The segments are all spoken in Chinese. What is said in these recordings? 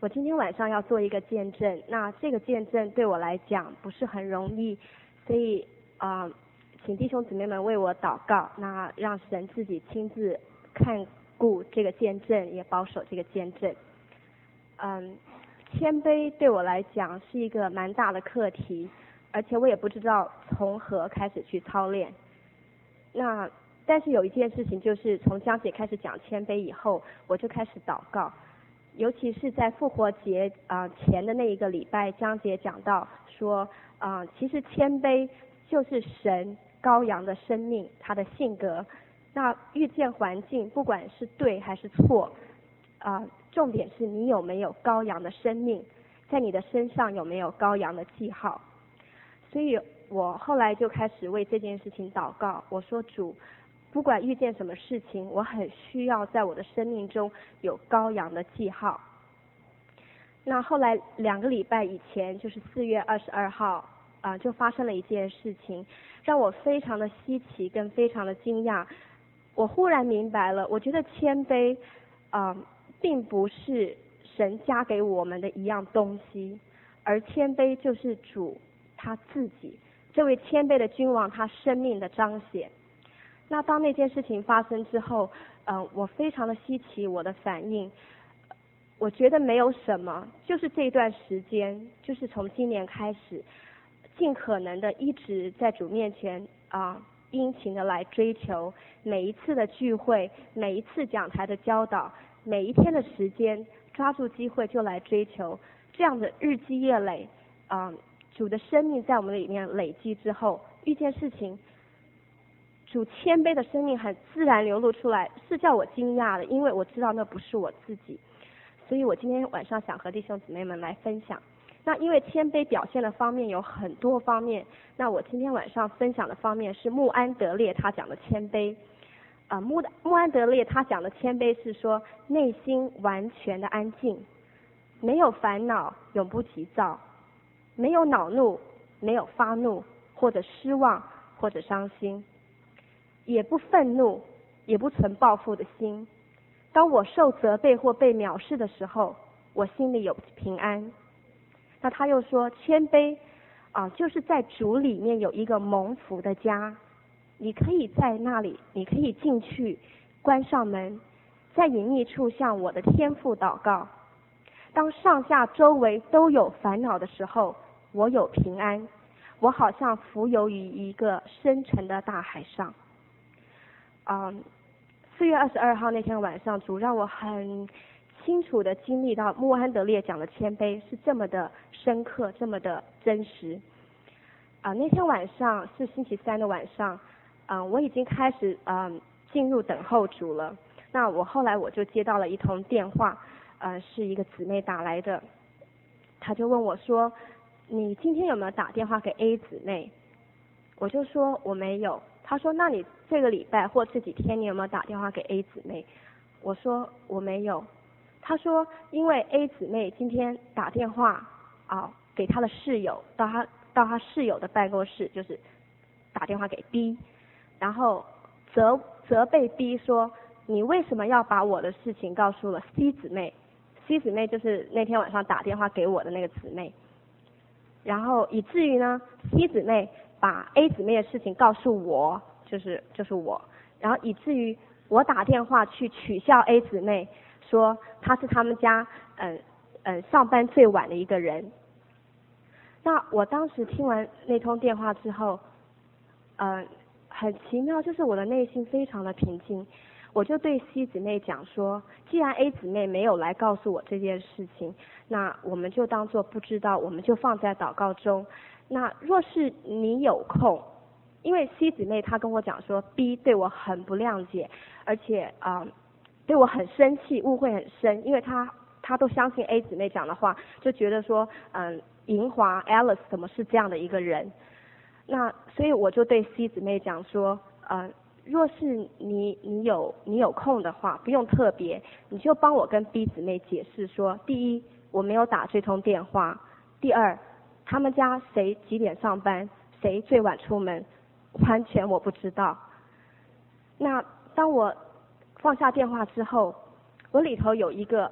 我今天晚上要做一个见证，那这个见证对我来讲不是很容易，所以请弟兄姊妹们为我祷告，那让神自己亲自看顾这个见证，也保守这个见证。谦卑对我来讲是一个蛮大的课题，而且我也不知道从何开始去操练。但是有一件事情，就是从江姐开始讲谦卑以后，我就开始祷告。尤其是在复活节前的那一个礼拜，江姐讲到说，其实谦卑就是神羔羊的生命，他的性格。那遇见环境，不管是对还是错，重点是你有没有羔羊的生命，在你的身上有没有羔羊的记号。所以我后来就开始为这件事情祷告，我说主，不管遇见什么事情，我很需要在我的生命中有羔羊的记号。那后来2个礼拜以前，就是4月22号，就发生了一件事情，让我非常的稀奇跟非常的惊讶。我忽然明白了，我觉得谦卑并不是神加给我们的一样东西，而谦卑就是主他自己，这位谦卑的君王他生命的彰显。那当那件事情发生之后，我非常的稀奇我的反应，我觉得没有什么，就是这段时间，就是从今年开始，尽可能的一直在主面前殷勤的来追求，每一次的聚会，每一次讲台的教导，每一天的时间，抓住机会就来追求，这样的日积月累，主的生命在我们里面累积之后，遇见事情，主谦卑的生命很自然流露出来，是叫我惊讶的，因为我知道那不是我自己。所以我今天晚上想和弟兄姊妹们来分享。那因为谦卑表现的方面有很多方面，那我今天晚上分享的方面是穆安德烈他讲的谦卑。穆安德烈他讲的谦卑是说内心完全的安静，没有烦恼，永不急躁，没有恼怒，没有发怒或者失望或者伤心，也不愤怒，也不存报复的心。当我受责备或被藐视的时候，我心里有平安。那他又说谦卑就是在主里面有一个蒙福的家，你可以在那里，你可以进去，关上门，在隐秘处向我的天父祷告。当上下周围都有烦恼的时候，我有平安，我好像浮游于一个深沉的大海上。4月22号那天晚上，主让我很清楚的经历到穆安德烈讲的谦卑是这么的深刻，这么的真实。那天晚上是星期3的晚上，我已经开始进入等候主了。那后来我就接到了一通电话，是一个姊妹打来的，她就问我说，你今天有没有打电话给 A 姊妹？我就说我没有。她说那你这个礼拜或这几天你有没有打电话给 A 姊妹？我说我没有。她说因为 A 姊妹今天打电话给她的室友，到她室友的办公室，就是打电话给 B， 然后责备 B 说你为什么要把我的事情告诉了 C 姊妹？ C 姊妹就是那天晚上打电话给我的那个姊妹，然后以至于呢 C 姊妹把 A 姊妹的事情告诉我，就是我，然后以至于我打电话去取笑 A 姊妹，说她是他们家上班最晚的一个人。那我当时听完那通电话之后，很奇妙，就是我的内心非常的平静。我就对 C 姊妹讲说，既然 A 姊妹没有来告诉我这件事情，那我们就当作不知道，我们就放在祷告中。那若是你有空，因为 C 姊妹她跟我讲说 B 对我很不谅解，而且对我很生气，误会很深，因为她都相信 A 姊妹讲的话，就觉得说银华 Alice 怎么是这样的一个人。那所以我就对 C 姊妹讲说若是你有空的话，不用特别，你就帮我跟 B 姊妹解释说，第一我没有打这通电话，第二他们家谁几点上班，谁最晚出门，完全我不知道。那当我放下电话之后，我里头有一个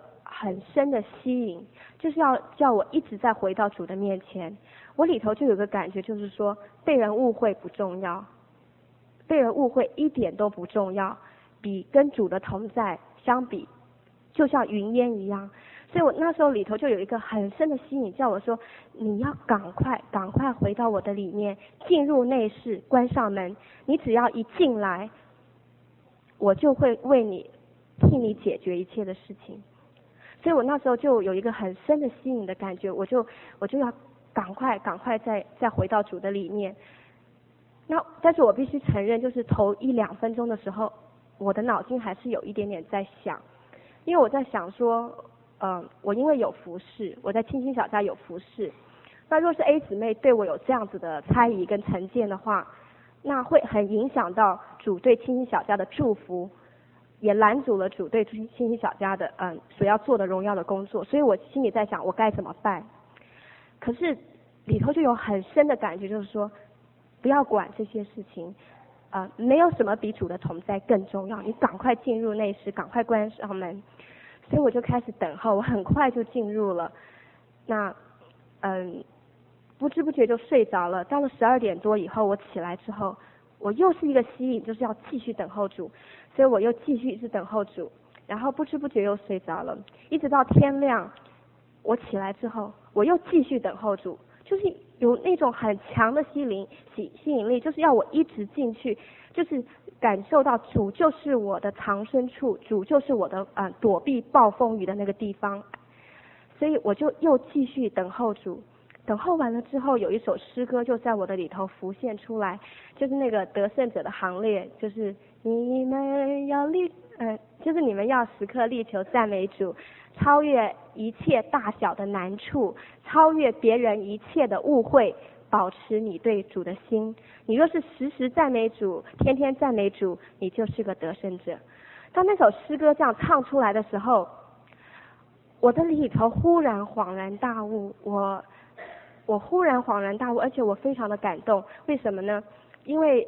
很深的吸引，就是要叫我一直在回到主的面前。我里头就有个感觉，就是说被人误会不重要，被人误会一点都不重要，比跟主的同在相比，就像云烟一样。所以我那时候里头就有一个很深的吸引，叫我说你要赶快回到我的里面，进入内室，关上门。你只要一进来，我就会替你解决一切的事情。所以我那时候就有一个很深的吸引的感觉，我就要赶快再回到主的里面。那但是我必须承认，就是头1-2分钟的时候，我的脑筋还是有一点点在想，因为我在想说，我因为有服侍，我在清心小家有服侍，那若是 A 姊妹对我有这样子的猜疑跟成见的话，那会很影响到主对清心小家的祝福，也拦阻了主对清心小家的所要做的荣耀的工作。所以我心里在想我该怎么办。可是里头就有很深的感觉，就是说不要管这些事情，没有什么比主的同在更重要，你赶快进入内室，赶快关上门。所以我就开始等候，我很快就进入了。那不知不觉就睡着了。到了12点多以后，我起来之后，我又是一个吸引，就是要继续等候主，所以我又继续一直等候主，然后不知不觉又睡着了，一直到天亮，我起来之后，我又继续等候主，就是有那种很强的吸引力，就是要我一直进去，就是感受到主就是我的藏身处，主就是我的躲避暴风雨的那个地方。所以我就又继续等候主。等候完了之后，有一首诗歌就在我的里头浮现出来，就是那个得胜者的行列，就是你们要就是你们要时刻力求赞美主，超越一切大小的难处，超越别人一切的误会，保持你对主的心。你若是时时赞美主，天天赞美主，你就是个得胜者。当那首诗歌这样唱出来的时候，我的里头忽然恍然大悟，我忽然恍然大悟，而且我非常的感动。为什么呢？因为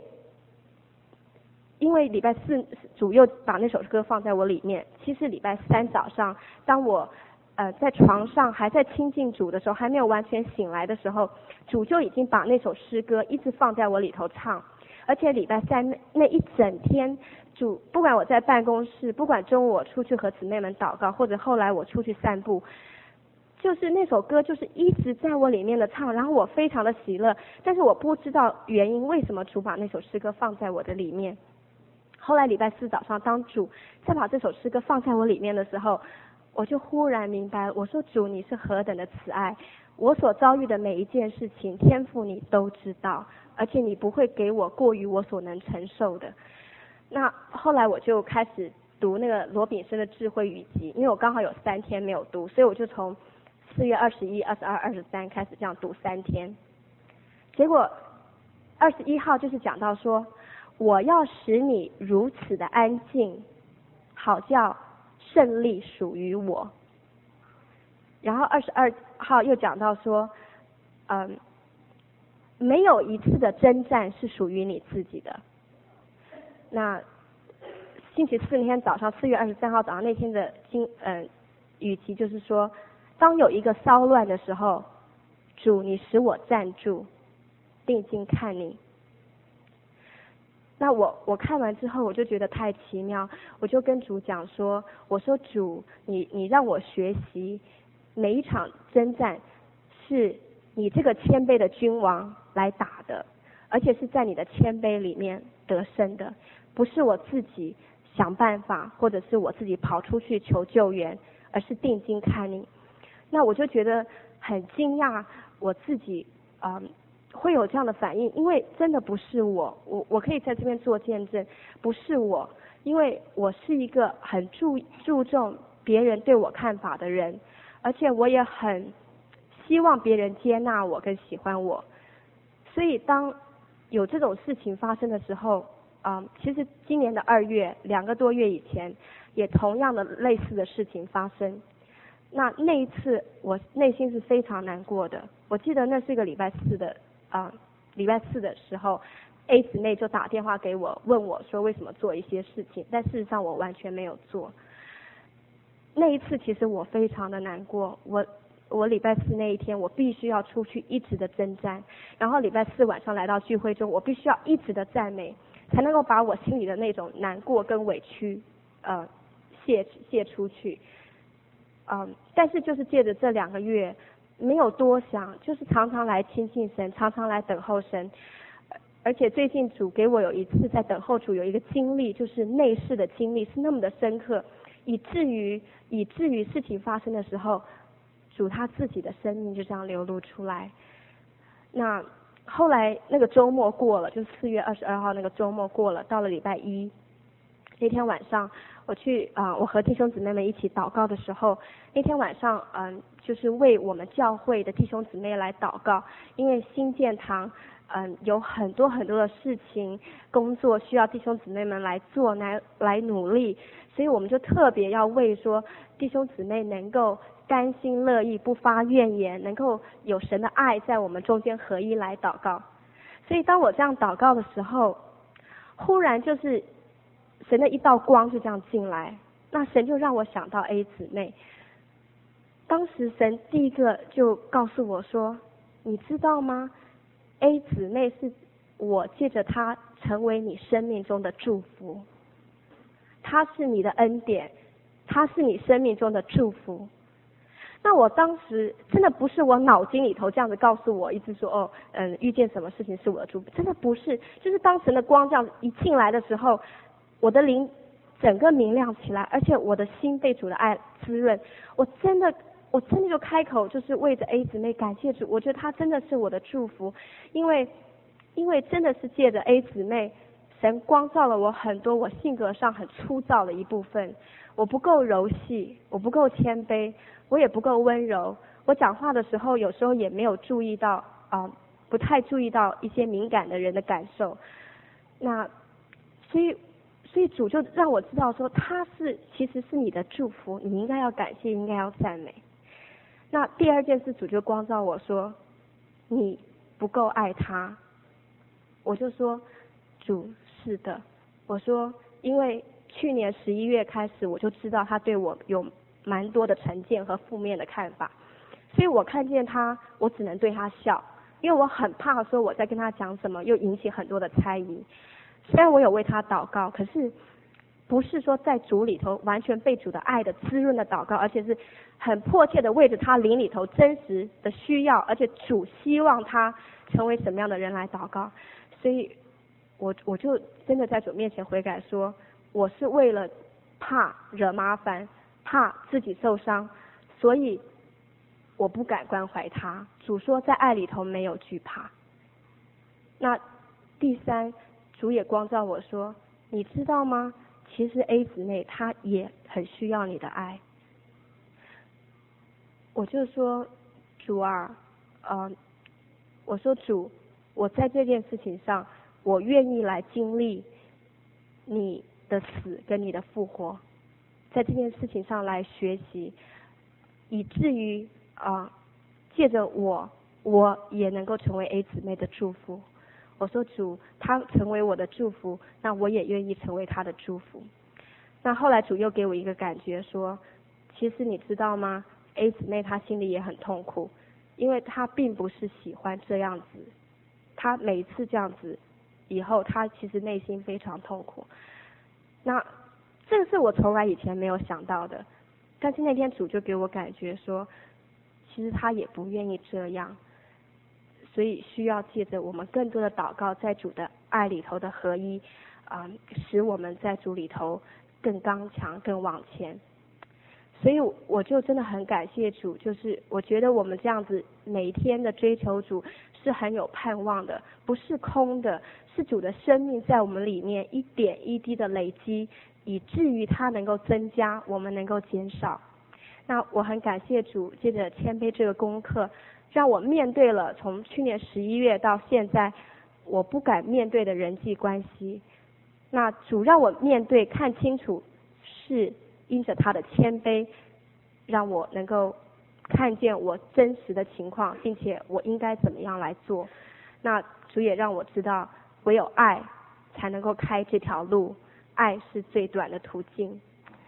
礼拜4主又把那首歌放在我里面。其实礼拜3早上，当我在床上还在亲近主的时候，还没有完全醒来的时候，主就已经把那首诗歌一直放在我里头唱。而且礼拜3那一整天，主不管我在办公室，不管中午我出去和姊妹们祷告，或者后来我出去散步，就是那首歌就是一直在我里面的唱，然后我非常的喜乐，但是我不知道原因，为什么主把那首诗歌放在我的里面。后来礼拜4早上，当主再把这首诗歌放在我里面的时候，我就忽然明白，我说主你是何等的慈爱，我所遭遇的每一件事情，天父你都知道，而且你不会给我过于我所能承受的。那后来我就开始读那个罗炳生的智慧语集，因为我刚好有3天没有读，所以我就从4月21、22、23开始这样读3天。结果21号就是讲到说，我要使你如此的安静，好叫胜利属于我。然后22号又讲到说，没有一次的征战是属于你自己的。那星期4那天早上，4月23号早上那天的语集就是说，当有一个骚乱的时候，主你使我站住，定睛看你。那我看完之后，我就觉得太奇妙，我就跟主讲说，我说主，你让我学习每一场征战是你这个谦卑的君王来打的，而且是在你的谦卑里面得胜的，不是我自己想办法，或者是我自己跑出去求救援，而是定睛看你。那我就觉得很惊讶，我自己会有这样的反应，因为真的不是我可以在这边做见证，不是我，因为我是一个很注重别人对我看法的人，而且我也很希望别人接纳我跟喜欢我。所以当有这种事情发生的时候，其实今年的2月2个多月以前，也同样的类似的事情发生。那一次我内心是非常难过的。我记得那是一个礼拜4的时候 ，A 姊妹就打电话给我，问我说为什么做一些事情，但事实上我完全没有做。 那一次其实我非常的难过，我礼拜四那一天我必须要出去一直的征战，然后礼拜四晚上来到聚会中，我必须要一直的赞美，才能够把我心里的那种难过跟委屈泄出去。但是就是借着这2个月没有多想，就是常常来亲近神，常常来等候神。而且最近主给我有一次在等候主有一个经历，就是内视的经历是那么的深刻，以至于事情发生的时候，主他自己的生命就这样流露出来。那后来那个周末过了，就4月22号那个周末过了，到了礼拜一那天晚上，我和弟兄姊妹们一起祷告的时候，那天晚上就是为我们教会的弟兄姊妹来祷告，因为新建堂有很多很多的事情工作需要弟兄姊妹们来做，来努力，所以我们就特别要为说弟兄姊妹能够甘心乐意，不发怨言，能够有神的爱在我们中间合一来祷告。所以当我这样祷告的时候，忽然就是神的一道光就这样进来，那神就让我想到 A 姊妹。当时神第一个就告诉我说，你知道吗？ A 姊妹是我借着她成为你生命中的祝福，她是你的恩典，她是你生命中的祝福。那我当时真的不是我脑筋里头这样子告诉我，一直说遇见什么事情是我的祝福，真的不是，就是当神的光这样一进来的时候，我的灵整个明亮起来，而且我的心被主的爱滋润，我真的就开口，就是为着 A 姊妹感谢主，我觉得她真的是我的祝福，因为真的是借着 A 姊妹，神光照了我很多我性格上很粗糙的一部分，我不够柔细，我不够谦卑，我也不够温柔，我讲话的时候有时候也没有注意到不太注意到一些敏感的人的感受。那所以主就让我知道说，其实是你的祝福，你应该要感谢，应该要赞美。那第二件事，主就光照我说，你不够爱他。我就说，主是的。我说，因为去年11月开始，我就知道他对我有蛮多的成见和负面的看法，所以我看见他，我只能对他笑，因为我很怕说我在跟他讲什么，又引起很多的猜疑。虽然我有为他祷告，可是不是说在主里头完全被主的爱的滋润的祷告，而且是很迫切的为着他灵里头真实的需要，而且主希望他成为什么样的人来祷告。所以我就真的在主面前悔改说，我是为了怕惹麻烦，怕自己受伤，所以我不敢关怀他。主说在爱里头没有惧怕。那第三，主也光照我说，你知道吗？其实 A 姊妹她也很需要你的爱。我就说，主啊，我说主，我在这件事情上，我愿意来经历你的死跟你的复活，在这件事情上来学习，以至于借着我也能够成为 A 姊妹的祝福。我说主，他成为我的祝福，那我也愿意成为他的祝福。那后来主又给我一个感觉说，其实你知道吗？ A 姊妹她心里也很痛苦，因为她并不是喜欢这样子，她每一次这样子以后，她其实内心非常痛苦。那这个是我从来以前没有想到的，但是那天主就给我感觉说，其实她也不愿意这样。所以需要借着我们更多的祷告，在主的爱里头的合一，使我们在主里头更刚强、更往前。所以我就真的很感谢主，就是我觉得我们这样子每天的追求主是很有盼望的，不是空的，是主的生命在我们里面一点一滴的累积，以至于它能够增加，我们能够减少。那我很感谢主，借着谦卑这个功课，让我面对了从去年11月到现在我不敢面对的人际关系。那主让我面对看清楚，是因着他的谦卑，让我能够看见我真实的情况，并且我应该怎么样来做。那主也让我知道，唯有爱才能够开这条路，爱是最短的途径。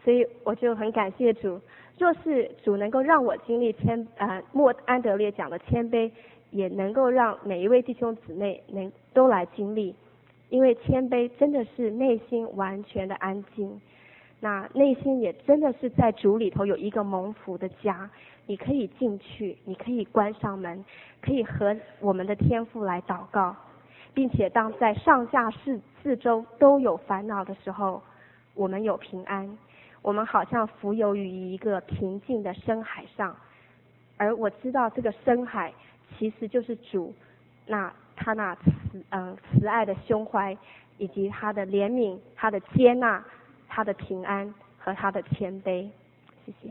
所以我就很感谢主。若是主能够让我经历莫安德烈讲的谦卑，也能够让每一位弟兄姊妹都来经历，因为谦卑真的是内心完全的安静，那内心也真的是在主里头有一个蒙福的家，你可以进去，你可以关上门，可以和我们的天父来祷告，并且当在上下四周都有烦恼的时候，我们有平安，我们好像浮游于一个平静的深海上，而我知道这个深海其实就是主，他那慈爱的胸怀，以及他的怜悯，他的接纳，他的平安和他的谦卑。谢谢。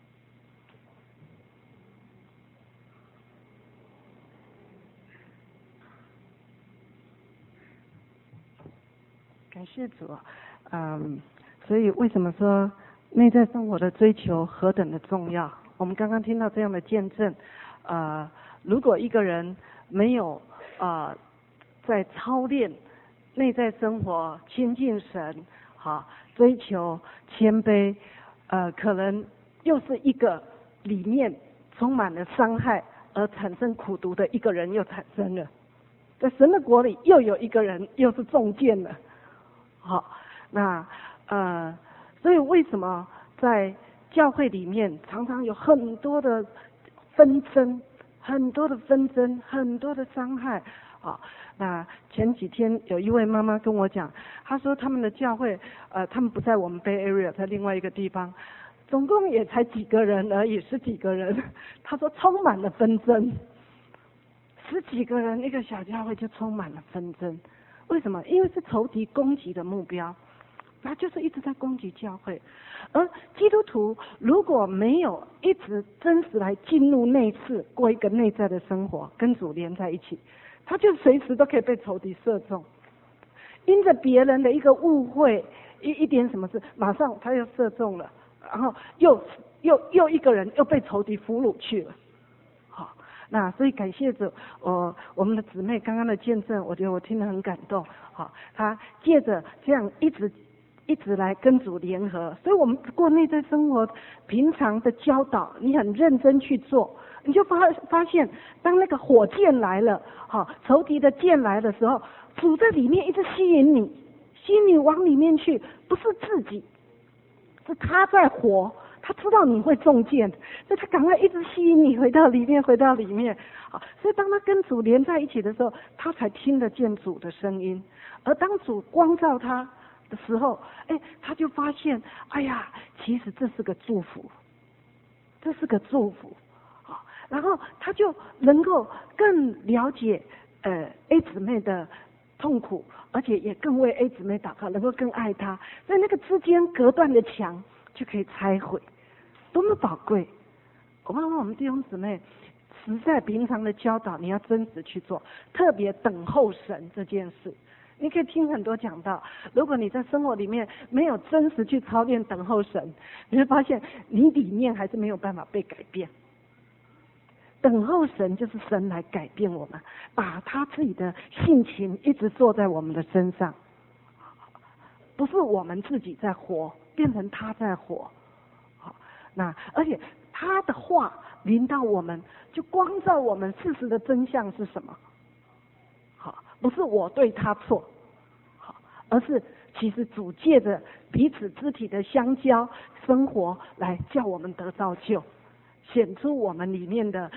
感谢主。所以为什么说内在生活的追求何等的重要？我们刚刚听到这样的见证，如果一个人没有在操练内在生活亲近神，追求谦卑，可能又是一个里面充满了伤害而产生苦毒的一个人又产生了，在神的国里又有一个人又是中箭了。所以为什么在教会里面常常有很多的纷争，很多的伤害？那前几天有一位妈妈跟我讲，她说他们的教会，他们不在我们 Bay Area， 在另外一个地方，总共也才几个人而已，10几个人。她说充满了纷争，10几个人一个小教会就充满了纷争。为什么？因为是仇敌攻击的目标，他就是一直在攻击教会。而基督徒如果没有一直真实来进入内室，过一个内在的生活，跟主连在一起，他就随时都可以被仇敌射中。因着别人的一个误会，一点什么事，马上他又射中了，然后又一个人又被仇敌俘虏去了。那所以感谢主，我们的姊妹刚刚的见证，我觉得我听得很感动。她借着这样一直来跟主联合，所以我们过内在生活平常的教导，你很认真去做，你就发现，当那个火箭来了，仇敌的箭来的时候，主在里面一直吸引你往里面去，不是自己，是他在活。他知道你会中箭，所以他赶快一直吸引你回到里面。所以当他跟主连在一起的时候，他才听得见主的声音。而当主光照他的时候，他就发现，其实这是个祝福，然后他就能够更了解A 姊妹的痛苦，而且也更为 A 姊妹祷告，能够更爱她，所以那个之间隔断的墙就可以拆毁，多么宝贵！我问我们弟兄姊妹，实在平常的教导你要真实去做，特别等候神这件事。你可以听很多讲道，如果你在生活里面没有真实去操练等候神，你会发现你里面还是没有办法被改变。等候神就是神来改变我们，把他自己的性情一直做在我们的身上，不是我们自己在活，变成他在活。那而且他的话临到我们，就光照我们事实的真相是什么。不是我对他错，而是其实主借着彼此肢体的相交生活来叫我们得造就，显出我们里面的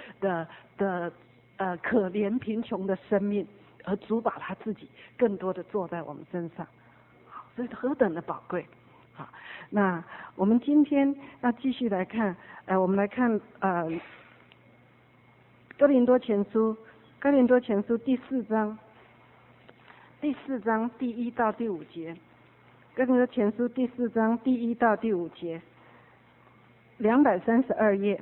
可怜贫穷的生命，而主把他自己更多的做在我们身上，所以何等的宝贵。好，那我们今天要继续来看，我们来看哥林多前书第4章第1到第5节，哥林多前书第4章第1到第5节，232页。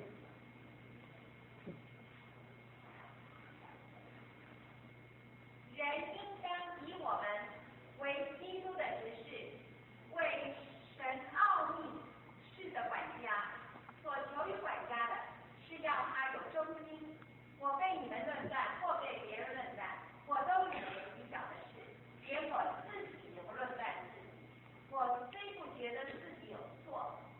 我虽不觉得自己有错，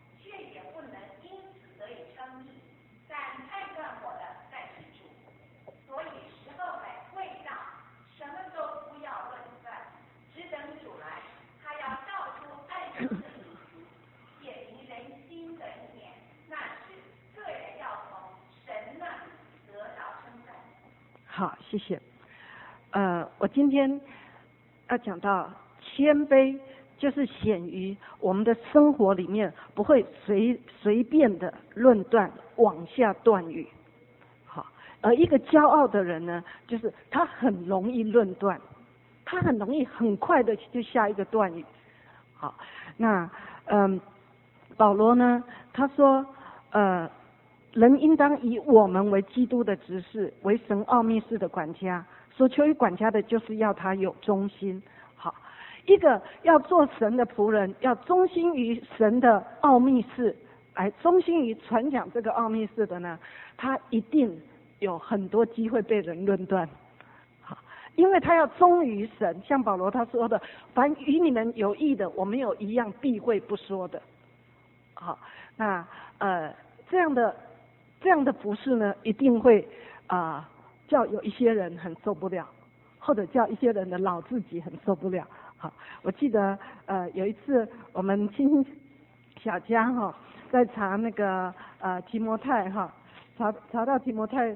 好，谢谢。我今天要讲到谦卑，就是显于我们的生活里面不会随便的论断往下断语。好，而一个骄傲的人呢，就是他很容易论断，他很容易很快的就下一个断语。好，那保罗呢，他说人应当以我们为基督的执事，为神奥秘事的管家。所求于管家的，就是要他有忠心。好，一个要做神的仆人，要忠心于神的奥秘事，忠心于传讲这个奥秘事的呢，他一定有很多机会被人论断。好，因为他要忠于神，像保罗他说的，凡与你们有益的，我没有一样避讳不说的。好，那这样的服事呢，一定会叫有一些人很受不了，或者叫一些人的老自己很受不了。好，我记得有一次我们亲小家在查那个提摩太查到提摩太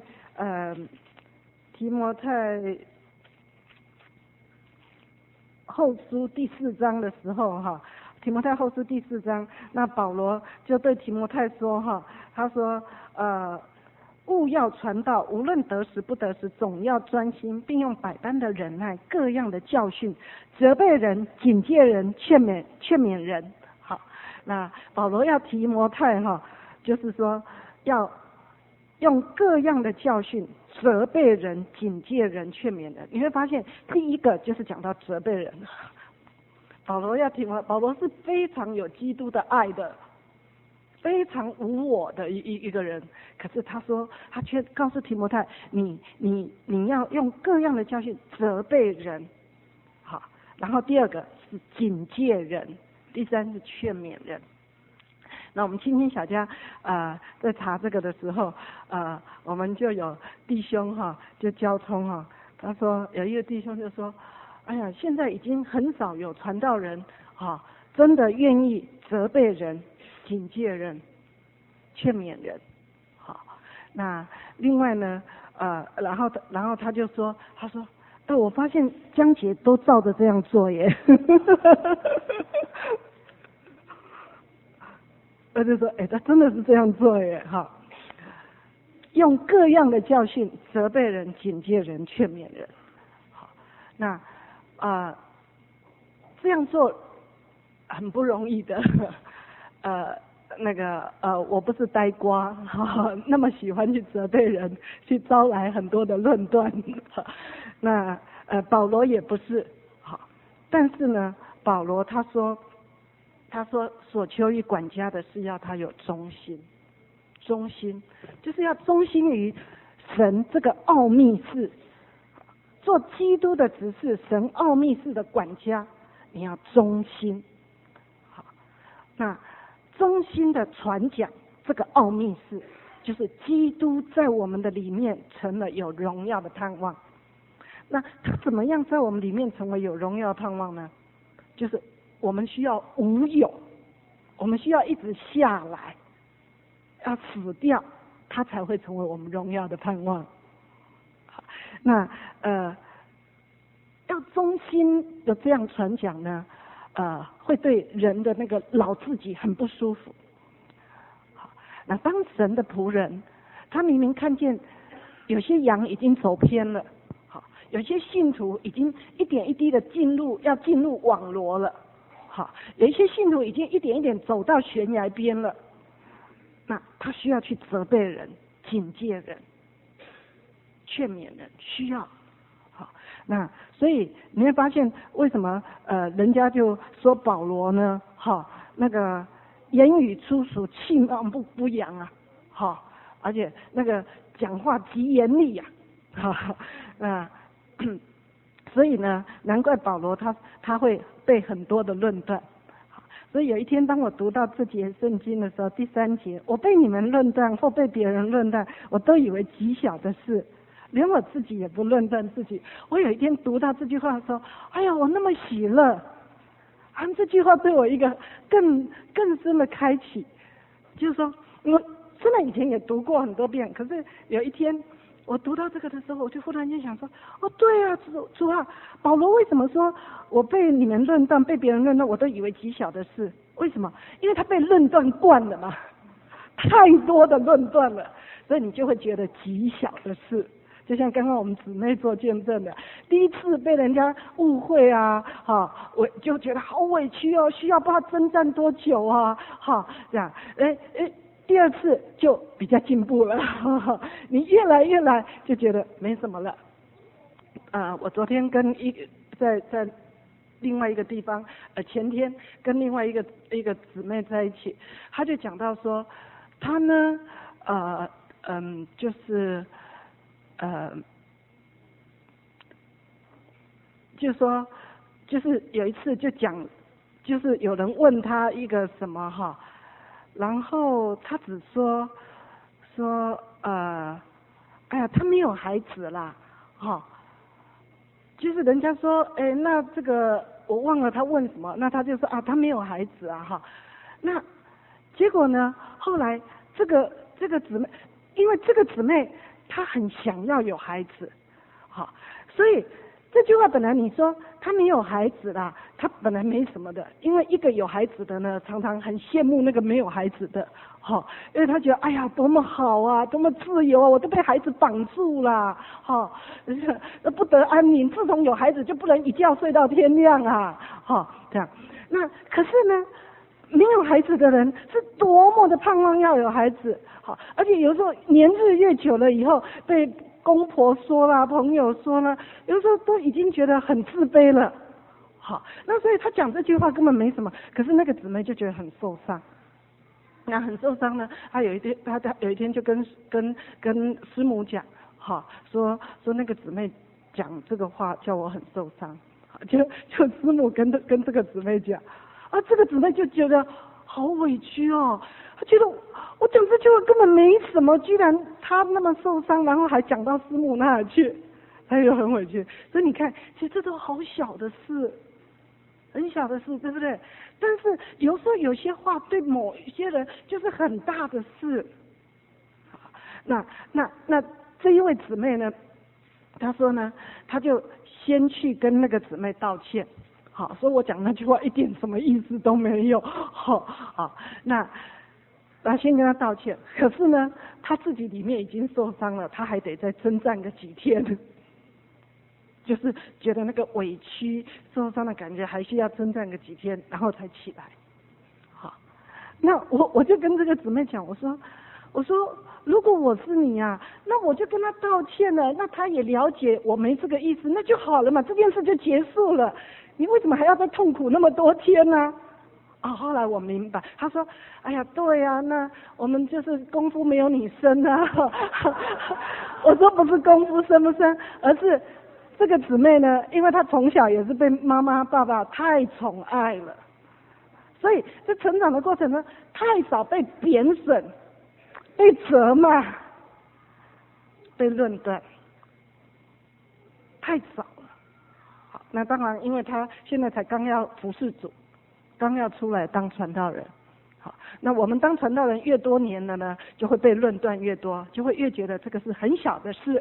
后书第4章的时候提摩太后书第4章，那保罗就对提摩太说他说务要传道，无论得时不得时，总要专心，并用百般的忍耐，各样的教训，责备人、警戒人、劝勉人。好，那保罗要提摩太就是说要用各样的教训责备人、警戒人、劝勉人。你会发现，第一个就是讲到责备人。保罗是非常有基督的爱的，非常无我的一个人，可是他说，他却告诉提摩太，你要用各样的教训责备人，好，然后第二个是警戒人，第三是劝勉人。那我们青青小家在查这个的时候，我们就有弟兄就交通他说有一个弟兄就说，哎呀，现在已经很少有传道人真的愿意责备人、警戒人、劝勉人。好，那另外呢，然后他就说，我发现江姐都照着这样做耶。他就说，他真的是这样做耶，用各样的教训责备人、警戒人、劝勉人。好，那这样做很不容易的。我不是呆瓜，那么喜欢去责备人，去招来很多的论断。那保罗也不是，但是呢，保罗他说所求于管家的是要他有忠心就是要忠心于神这个奥秘事，做基督的执事，神奥秘事的管家，你要忠心。好，那忠心的传讲这个奥秘事，就是基督在我们的里面成了有荣耀的盼望。那他怎么样在我们里面成为有荣耀的盼望呢？就是我们需要无有，我们需要一直下来，要死掉，他才会成为我们荣耀的盼望。那要忠心的这样传讲呢，会对人的那个老自己很不舒服。好，那当神的仆人，他明明看见有些羊已经走偏了，好，有些信徒已经一点一滴的要进入网罗了，好，有一些信徒已经一点一点走到悬崖边了，那他需要去责备人、警戒人、劝勉人，需要。好，那所以你会发现为什么人家就说保罗呢，那个言语粗俗，气貌不扬啊，而且那个讲话极严厉呀，所以呢，难怪保罗他会被很多的论断。所以有一天当我读到这节圣经的时候，第3节，我被你们论断或被别人论断，我都以为极小的事，连我自己也不论断自己。我有一天读到这句话的时候，哎呀，我那么喜乐，这句话对我一个更深的开启，就是说，我虽然以前也读过很多遍，可是有一天我读到这个的时候，我就忽然间想说，哦，对啊，主啊，保罗为什么说我被你们论断，被别人论断，我都以为极小的事？为什么？因为他被论断惯了嘛，太多的论断了，所以你就会觉得极小的事。就像刚刚我们姊妹做见证的，第一次被人家误会啊，我就觉得好委屈哦，需要不知道征战多久啊，这样，第二次就比较进步了，你越来就觉得没什么了。我昨天跟在另外一个地方，前天跟另外一个姊妹在一起，她就讲到说，她呢，就是有一次就讲，就是有人问他一个什么然后他只说哎呀他没有孩子啦，就是人家说那这个我忘了他问什么，那他就说他没有孩子啊那结果呢后来这个姊妹，因为这个姊妹她很想要有孩子，所以这句话本来你说她没有孩子啦，她本来没什么的，因为一个有孩子的呢，常常很羡慕那个没有孩子的，因为她觉得哎呀多么好啊，多么自由啊，我都被孩子绑住了，不得安宁。自从有孩子就不能一觉睡到天亮啊，这样。那可是呢，没有孩子的人是多么的盼望要有孩子，而且有时候年日越久了以后，被公婆说啦，朋友说啦，有时候都已经觉得很自卑了。那所以他讲这句话根本没什么，可是那个姊妹就觉得很受伤。那很受伤呢，他有一天就跟师母讲，说那个姊妹讲这个话叫我很受伤，就师母跟这个姊妹讲，这个姊妹就觉得好委屈哦，他觉得我讲这句话根本没什么，居然他那么受伤，然后还讲到师母那里去，他又很委屈。所以你看，其实这都好小的事，很小的事，对不对？但是有时候有些话对某一些人就是很大的事。那这一位姊妹呢，她说呢，她就先去跟那个姊妹道歉。所以我讲那句话一点什么意思都没有。那先跟他道歉，可是呢，他自己里面已经受伤了，他还得再征战个几天，就是觉得那个委屈、受伤的感觉，还需要征战个几天，然后才起来。那我就跟这个姊妹讲，我说，如果我是你啊，那我就跟他道歉了，那他也了解我没这个意思，那就好了嘛，这件事就结束了。你为什么还要再痛苦那么多天呢？后来我明白，他说，哎呀，对啊，那我们就是功夫没有你深啊。我说不是功夫深不深，而是这个姊妹呢，因为她从小也是被妈妈爸爸太宠爱了，所以在成长的过程中太少被贬损、被责骂、被论断，太少了。那当然，因为他现在才刚要服侍主，刚要出来当传道人。那我们当传道人越多年了呢，就会被论断越多，就会越觉得这个是很小的事。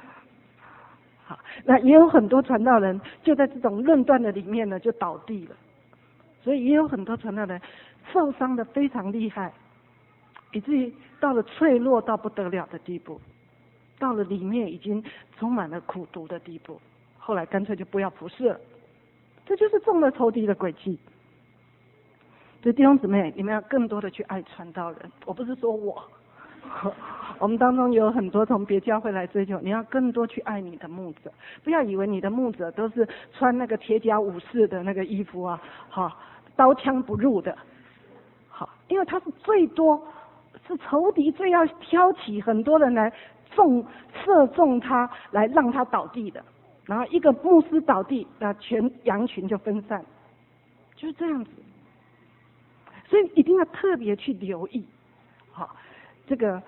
那也有很多传道人就在这种论断的里面呢，就倒地了。所以也有很多传道人受伤的非常厉害，以至于到了脆弱到不得了的地步，到了里面已经充满了苦毒的地步。后来干脆就不要服侍了，这就是中了仇敌的诡计。所以弟兄姊妹，你们要更多的去爱传道人。我不是说我们当中有很多从别教会来追求，你要更多去爱你的牧者，不要以为你的牧者都是穿那个铁甲武士的那个衣服啊，刀枪不入的，因为他是最多是仇敌最要挑起很多人来射中他，来让他倒地的。然后一个牧师倒地，那全羊群就分散，就是这样子。所以一定要特别去留意，这个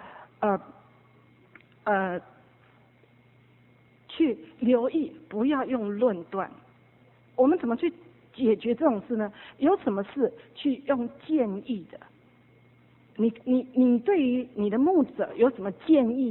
去留意，不要用论断。我们怎么去解决这种事呢？有什么事去用建议的？你对于你的牧者有什么建议的？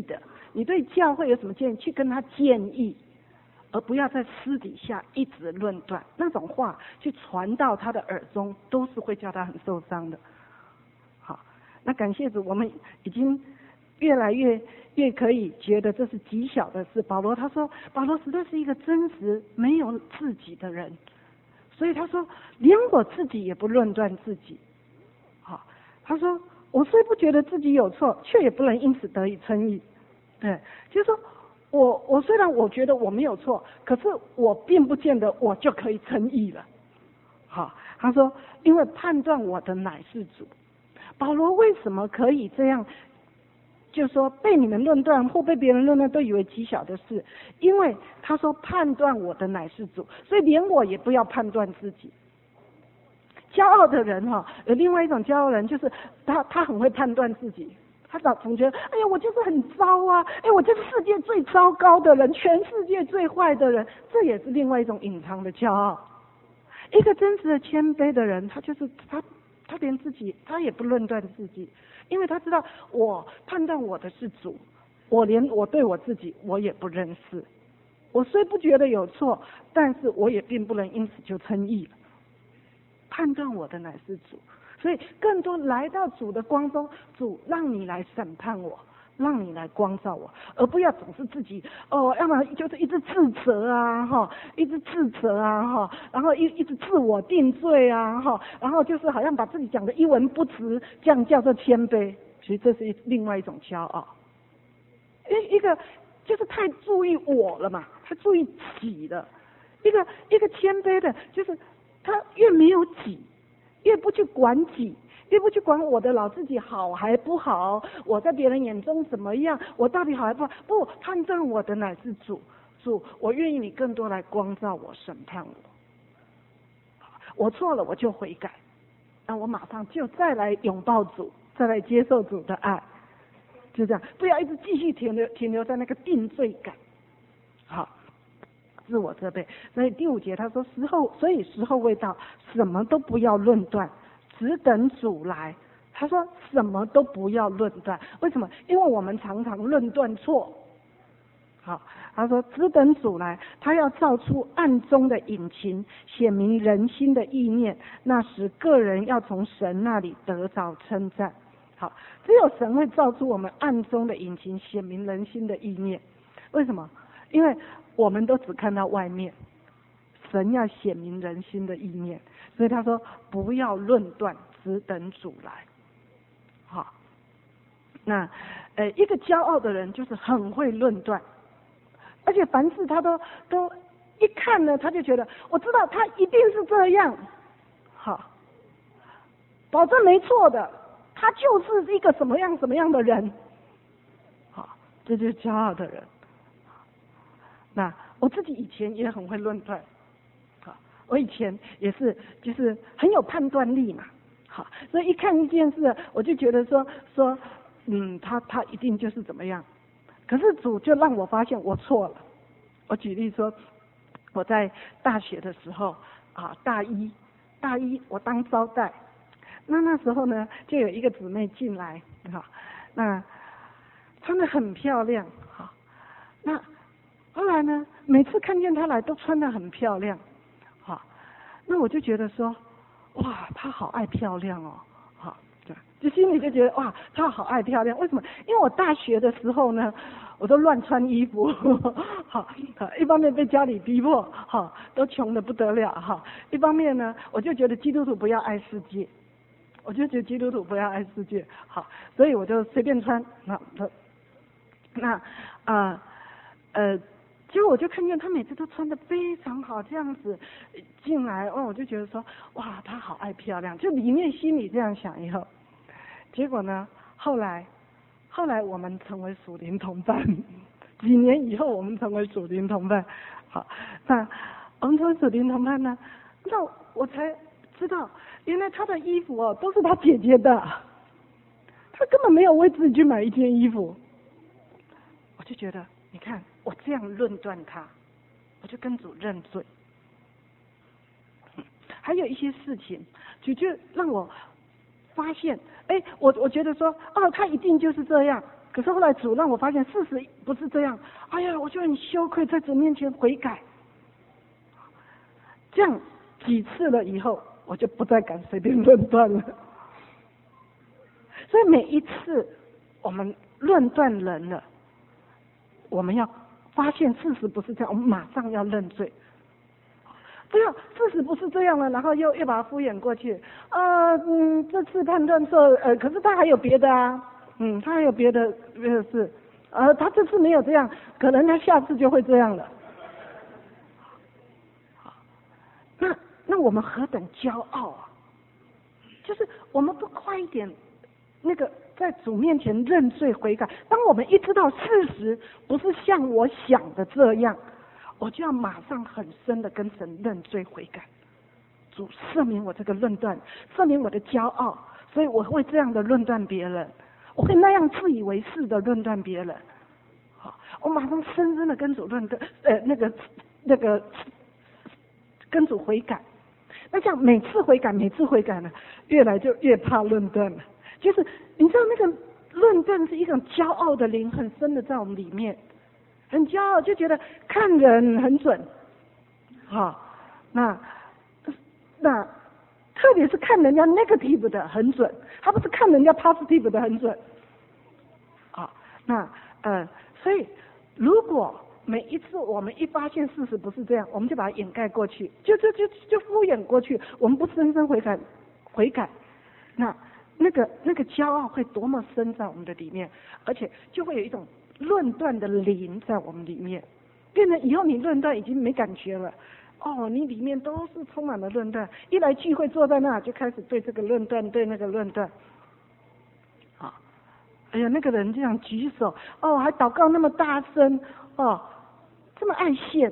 你对教会有什么建议，去跟他建议，而不要在私底下一直论断，那种话去传到他的耳中，都是会叫他很受伤的。好，那感谢主，我们已经越来越可以觉得这是极小的事。保罗他说，保罗实在是一个真实没有自己的人，所以他说，连我自己也不论断自己。好，他说，我虽不觉得自己有错，却也不能因此得以称义。对，就是说我虽然我觉得我没有错，可是我并不见得我就可以称义了。好，他说，因为判断我的乃是主。保罗为什么可以这样？就是说被你们论断或被别人论断都以为极小的事，因为他说判断我的乃是主，所以连我也不要判断自己。骄傲的人有另外一种骄傲人，就是他很会判断自己，他总觉得哎呀我就是很糟啊，哎我就是世界最糟糕的人，全世界最坏的人，这也是另外一种隐藏的骄傲。一个真实的谦卑的人，他就是他连自己他也不论断自己，因为他知道我判断我的是主，我连我对我自己我也不认识，我虽不觉得有错，但是我也并不能因此就称义了。判断我的乃是主，所以更多来到主的光中，主让你来审判我，让你来光照我，而不要总是自己要么就是一直自责啊一直自责啊然后一直自我定罪啊然后就是好像把自己讲得一文不值，这样叫做谦卑。其实这是另外一种骄傲，一个就是太注意我了嘛，太注意己了。一个谦卑的，就是他越没有己，越不去管己，越不去管我的老自己好还不好，我在别人眼中怎么样，我到底好还不好？不，判断我的乃是主，主，我愿意你更多来光照我，审判我。我错了，我就悔改，那我马上就再来拥抱主，再来接受主的爱，就这样，不要一直继续停留在那个定罪感。好，自我责备。所以第5节他说所以时候未到，什么都不要论断，只等主来。他说什么都不要论断，为什么？因为我们常常论断错。好，他说只等主来，他要照出暗中的隐情，显明人心的意念，那时个人要从神那里得着称赞。好，只有神会照出我们暗中的隐情，显明人心的意念。为什么？因为我们都只看到外面，神要显明人心的意念，所以他说不要论断，只等主来。好，那一个骄傲的人就是很会论断，而且凡事他都一看呢，他就觉得我知道他一定是这样，好，保证没错的，他就是一个什么样的人，好，这就是骄傲的人。那我自己以前也很会论断，好，我以前也是就是很有判断力嘛，好，所以一看一件事，我就觉得说他一定就是怎么样。可是主就让我发现我错了。我举例说，我在大学的时候大一我当招待，那时候呢就有一个姊妹进来，那穿得很漂亮，那后来呢，每次看见她来都穿得很漂亮，那我就觉得说，哇，她好爱漂亮哦，就心里就觉得哇，她好爱漂亮。为什么？因为我大学的时候呢，我都乱穿衣服，一方面被家里逼迫，都穷得不得了，一方面呢，我就觉得基督徒不要爱世界，好，所以我就随便穿，结果我就看见他每次都穿得非常好，这样子进来，我就觉得说，哇，他好爱漂亮，就里面心里这样想以后，结果呢，后来我们成为属灵同伴，几年以后我们成为属灵同伴，好，那我们成为属灵同伴呢，那我才知道，原来他的衣服都是他姐姐的，他根本没有为自己去买一件衣服，我就觉得。你看，我这样论断他，我就跟主认罪。还有一些事情，就让我发现，我觉得说，他一定就是这样。 可是后来主让我发现事实不是这样，哎呀，我就很羞愧，在主面前悔改。这样几次了以后，我就不再敢随便论断了。所以每一次我们论断人了，我们要发现事实不是这样，我们马上要认罪。不要事实不是这样了，然后又把它敷衍过去。这次判断错，可是他还有别的啊，他还有别的事，他这次没有这样，可能他下次就会这样了。那我们何等骄傲啊！就是我们不快一点，那个在主面前认罪悔改。当我们一知道事实不是像我想的这样，我就要马上很深的跟神认罪悔改。主赦免我这个论断，赦免我的骄傲，所以我会这样的论断别人，我会那样自以为是的论断别人。好，我马上深深的跟主论断，那个跟主悔改。那这样每次悔改呢，越来就越怕论断了。就是你知道那个论断是一种骄傲的灵很深的在我们里面，很骄傲，就觉得看人很准，那特别是看人家 negative 的很准，他不是看人家 positive 的很准，所以如果每一次我们一发现事实不是这样，我们就把它掩盖过去，就敷衍过去，我们不深深悔改，那个骄傲会多么深在我们的里面，而且就会有一种论断的灵在我们里面，变成以后你论断已经没感觉了。你里面都是充满了论断，一来聚会坐在那就开始对这个论断，对那个论断。哎呀，那个人这样举手，还祷告那么大声，这么爱现，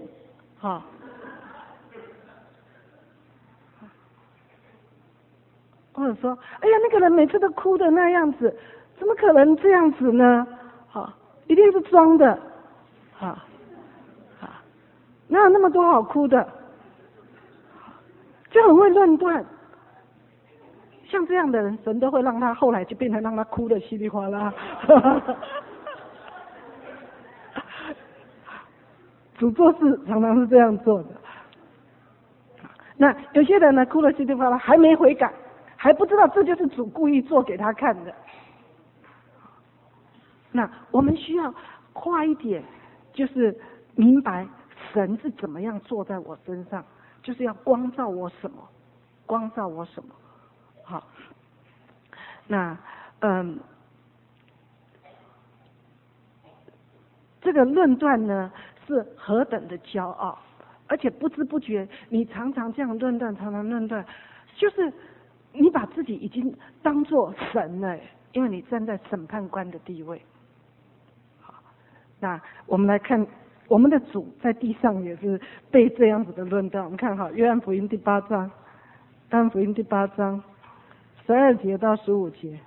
或者说，哎呀，那个人每次都哭的那样子，怎么可能这样子呢？一定是装的，哪有那么多好哭的？就很会论断。像这样的人，神都会让他后来就变成让他哭的稀里哗啦。主做事常常是这样做的。那有些人呢，哭了稀里哗啦，还没悔改，还不知道这就是主故意做给他看的。那我们需要快一点，就是明白神是怎么样做在我身上，就是要光照我什么，光照我什么。好，那这个论断呢是何等的骄傲，而且不知不觉你常常这样论断，常常论断，就是你把自己已经当作神了，因为你站在审判官的地位。好，那我们来看我们的主在地上也是被这样子的论断。我们看约翰福音第8章，约翰福音第8章12节到15节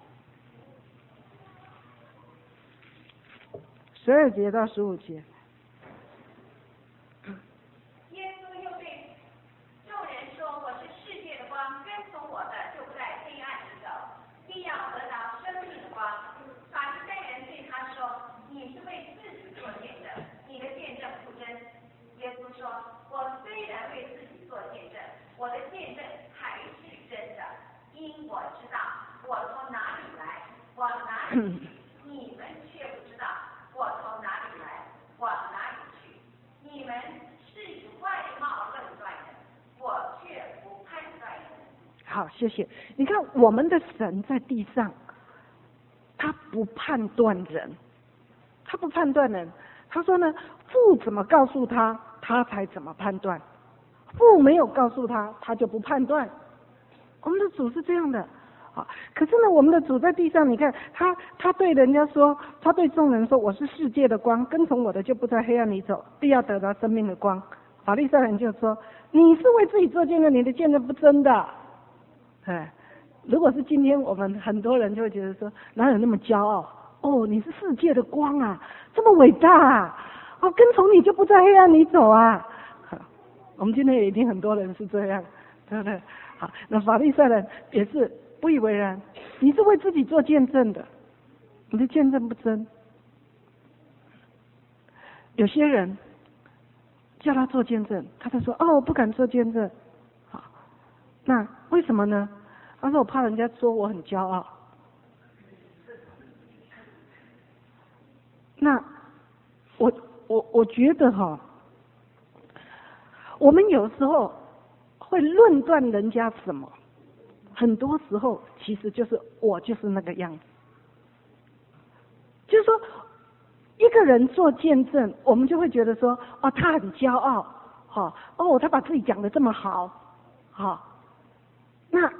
，12节到15节。 耶稣又对众人说：“我是世界的光，跟从我的就不在黑暗里走，必要得到生命的光。”法利赛人对他说：“你是为自己做见证，你的见证不真。”耶稣说：“我虽然为自己做见证，我的见证还是真的，因我知道我从哪里来，往哪里去，你们却不知道我从哪里来，往哪里去。你们是以外貌论断人，我却不判断人。” 好，谢谢。你看我们的神在地上，他不判断人，他不判断人。他说呢，父怎么告诉他，他才怎么判断；父没有告诉他，他就不判断。我们的主是这样的。可是呢，我们的主在地上，你看他对人家说，他对众人说：“我是世界的光，跟从我的就不在黑暗里走，必要得到生命的光。”法利赛人就说：“你是为自己做见证，你的见证不真的。”如果是今天我们很多人就会觉得说，哪有那么骄傲？你是世界的光啊，这么伟大啊！跟从你就不在黑暗里走啊！我们今天也一定很多人是这样，对不对？好，那法利赛人也是不以为然，你是为自己做见证的，你的见证不真， 有些人叫他做见证，他就说我不敢做见证。好，那为什么呢？他说我怕人家说我很骄傲。那我觉得我们有时候会论断人家什么，很多时候其实就是我就是那个样子。就是说，一个人做见证，我们就会觉得说，他很骄傲，他把自己讲得这么好，那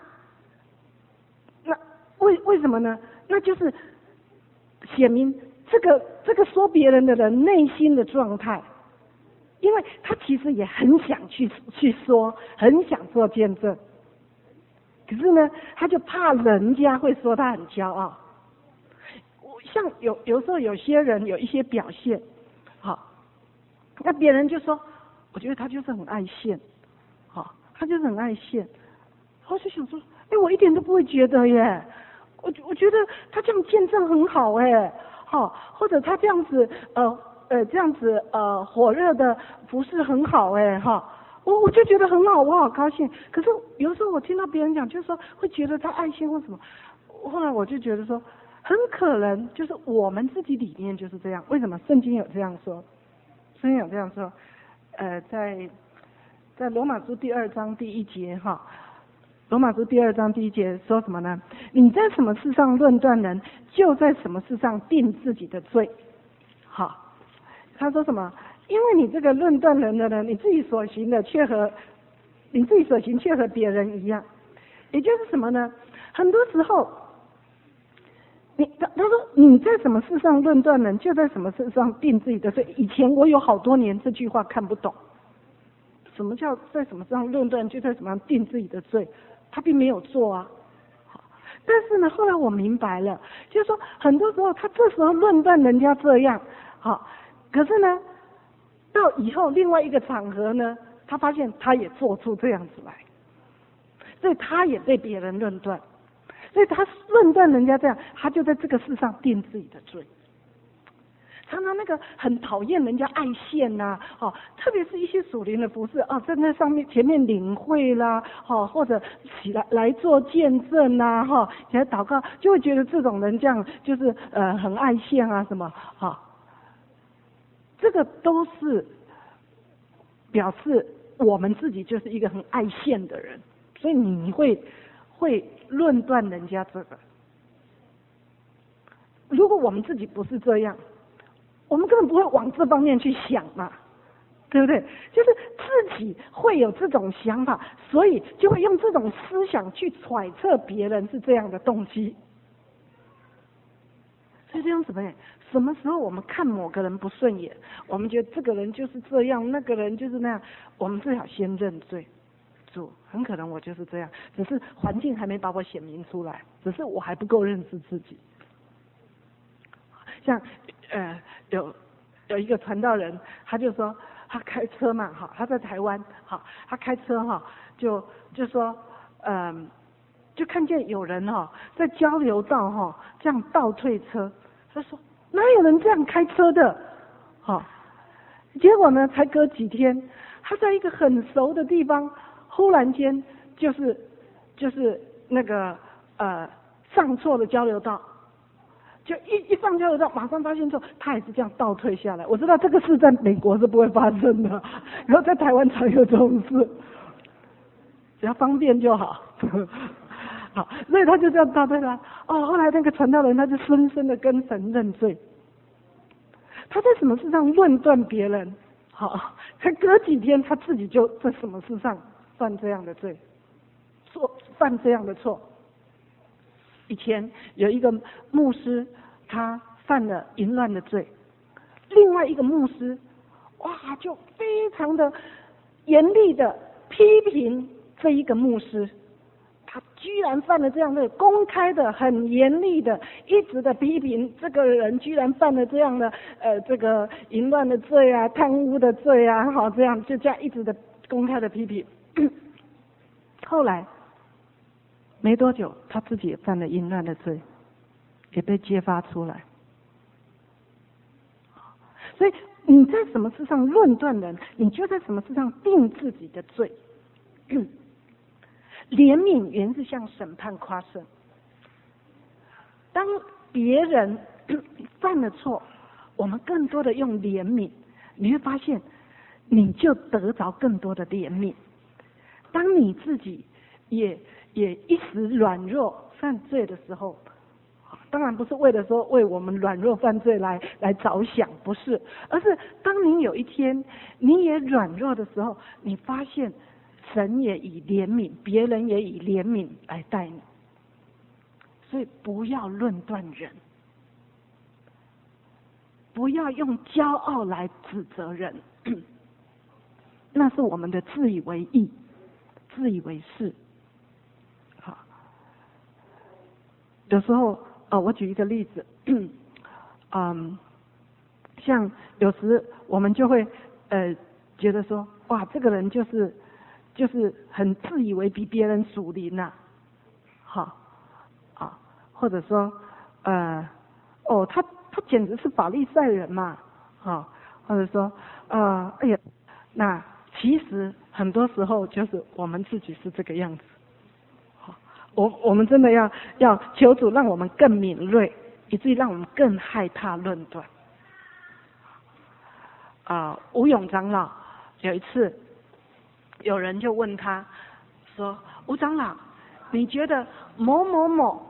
为什么呢？那就是显明这个说别人的人内心的状态，因为他其实也很想去说，很想做见证，可是呢，他就怕人家会说他很骄傲。像有时候有些人有一些表现，那别人就说，我觉得他就是很爱现，他就是很爱现。我就想说，我一点都不会觉得耶，我觉得他这样见证很好耶，或者他这样子火热的服事很好耶，我就觉得很好，我好高兴。可是有时候我听到别人讲，就是说会觉得他爱现或什么，后来我就觉得说，很可能就是我们自己里面就是这样。为什么圣经有这样说？圣经有这样说，在罗马书第2章第1节罗马书第2章第1节说什么呢？你在什么事上论断人，就在什么事上定自己的罪。他说什么？因为你这个论断人的呢，你自己所行却和别人一样。也就是什么呢？很多时候他说你在什么事上论断人，就在什么事上定自己的罪。以前我有好多年这句话看不懂，什么叫在什么事上论断，就在什么上定自己的罪？他并没有做啊。但是呢，后来我明白了，就是说很多时候他这时候论断人家这样，可是呢，到以后另外一个场合呢，他发现他也做出这样子来，所以他也被别人论断。所以他论断人家这样，他就在这个世上定自己的罪。常常那个很讨厌人家爱现呐，特别是一些属灵的服事在那上面前面领会啦，或者起来做见证啦，起来祷告，就会觉得这种人这样就是很爱现啊什么这个都是表示我们自己就是一个很爱现的人，所以你会论断人家这个。如果我们自己不是这样，我们根本不会往这方面去想嘛，对不对？就是自己会有这种想法，所以就会用这种思想去揣测别人是这样的动机。所以这样子呢，什么时候我们看某个人不顺眼，我们觉得这个人就是这样，那个人就是那样，我们最好先认罪。主，很可能我就是这样，只是环境还没把我显明出来，只是我还不够认识自己。像有一个传道人，他就说他开车嘛，他在台湾，他开车就说就看见有人在交流道这样倒退车，他说哪有人这样开车的？结果呢，才隔几天，他在一个很熟的地方，忽然间就是那个上错了交流道。就一上交流道，马上发现之后，他也是这样倒退下来。我知道这个事在美国是不会发生的，然后在台湾常有这种事，只要方便就好。好，所以他就这样倒退了。后来那个传道人他就深深的跟神认罪。他在什么事上论断别人？才隔几天，他自己就在什么事上犯这样的罪，犯这样的错。以前有一个牧师，他犯了淫乱的罪，另外一个牧师，就非常的严厉的批评这一个牧师，他居然犯了这样的公开的、很严厉的、一直的批评这个人，居然犯了这样的这个淫乱的罪啊、贪污的罪啊，这样就这样一直的公开的批评。后来没多久，他自己也犯了淫乱的罪，也被揭发出来。 所以你在什么事上论断人，你就在什么事上定自己的罪。怜悯原是向审判夸胜。当别人犯了错，我们更多的用怜悯，你会发现你就得着更多的怜悯。当你自己也一时软弱犯罪的时候，当然不是为了说为我们软弱犯罪来着想，不是，而是当你有一天你也软弱的时候，你发现神也以怜悯，别人也以怜悯来待你。所以不要论断人，不要用骄傲来指责人，那是我们的自以为意、自以为是。好，有时候我举一个例子，像有时我们就会觉得说，哇，这个人就是很自以为比别人属灵呐，好啊，或者说他简直是法利赛人嘛，好，或者说哎呀，那其实很多时候就是我们自己是这个样子。我们真的要求主让我们更敏锐，以至于让我们更害怕论断。吴勇长老有一次，有人就问他说：“吴长老，你觉得某某某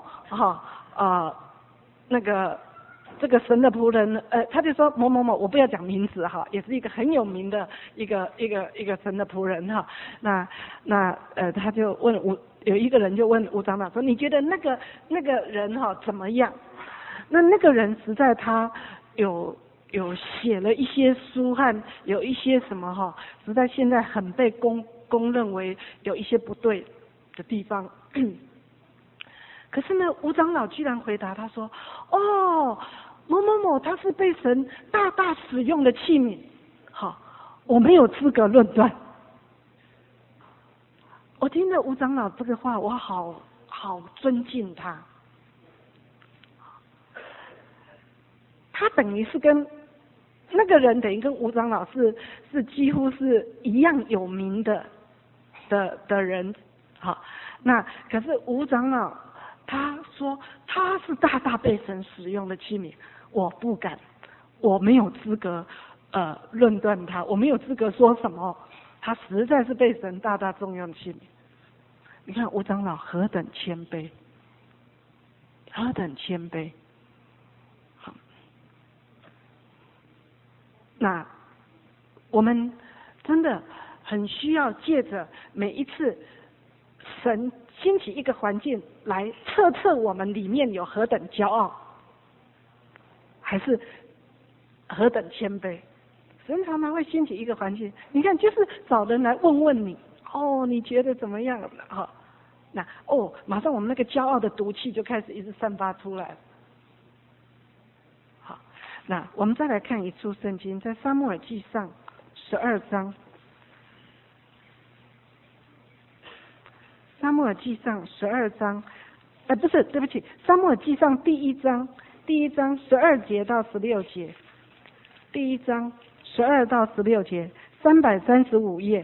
那个这个神的仆人，他就说某某某，我不要讲名字哈，也是一个很有名的一个神的仆人哈。那他就问有一个人就问吴长老说，你觉得那个人怎么样？那个人实在他有写了一些书和有一些什么实在现在很被公认为有一些不对的地方。可是呢，吴长老居然回答他说：某某某他是被神大大使用的器皿，我没有资格论断。我听了吴长老这个话，我好尊敬他。他等于是跟那个人等于跟吴长老是几乎是一样有名的人，那可是吴长老他说他是大大被神使用的器皿，我不敢，我没有资格论断他，我没有资格说什么，他实在是被神大大重用的器皿。你看吴长老何等谦卑，何等谦卑。好，那我们真的很需要借着每一次神兴起一个环境来测我们里面有何等骄傲，还是何等谦卑。神常常会兴起一个环境，你看就是找人来问你，你觉得怎么样？那马上我们那个骄傲的毒气就开始一直散发出来。好，那我们再来看一处圣经，在撒母耳记上12章。撒母耳记上12章，不是，对不起，撒母耳记上第一章12节到16节，第一章12到16节，335页。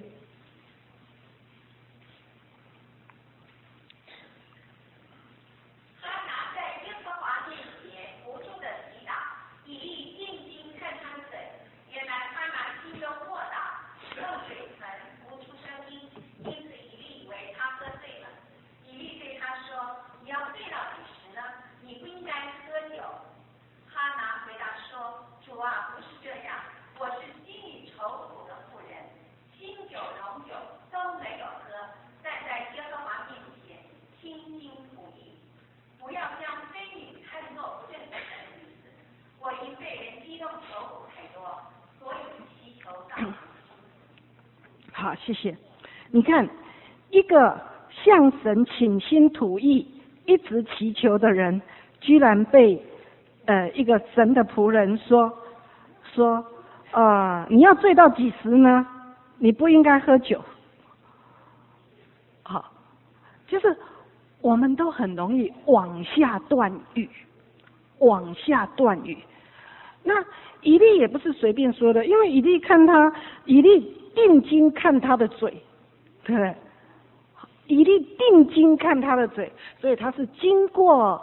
好，谢谢。你看，一个向神倾心吐意、一直祈求的人，居然被一个神的仆人说你要醉到几时呢？你不应该喝酒。好，就是我们都很容易往下断语。 那以利也不是随便说的，因为以利定睛看他的嘴，对不对？以利定睛看他的嘴，所以他是经过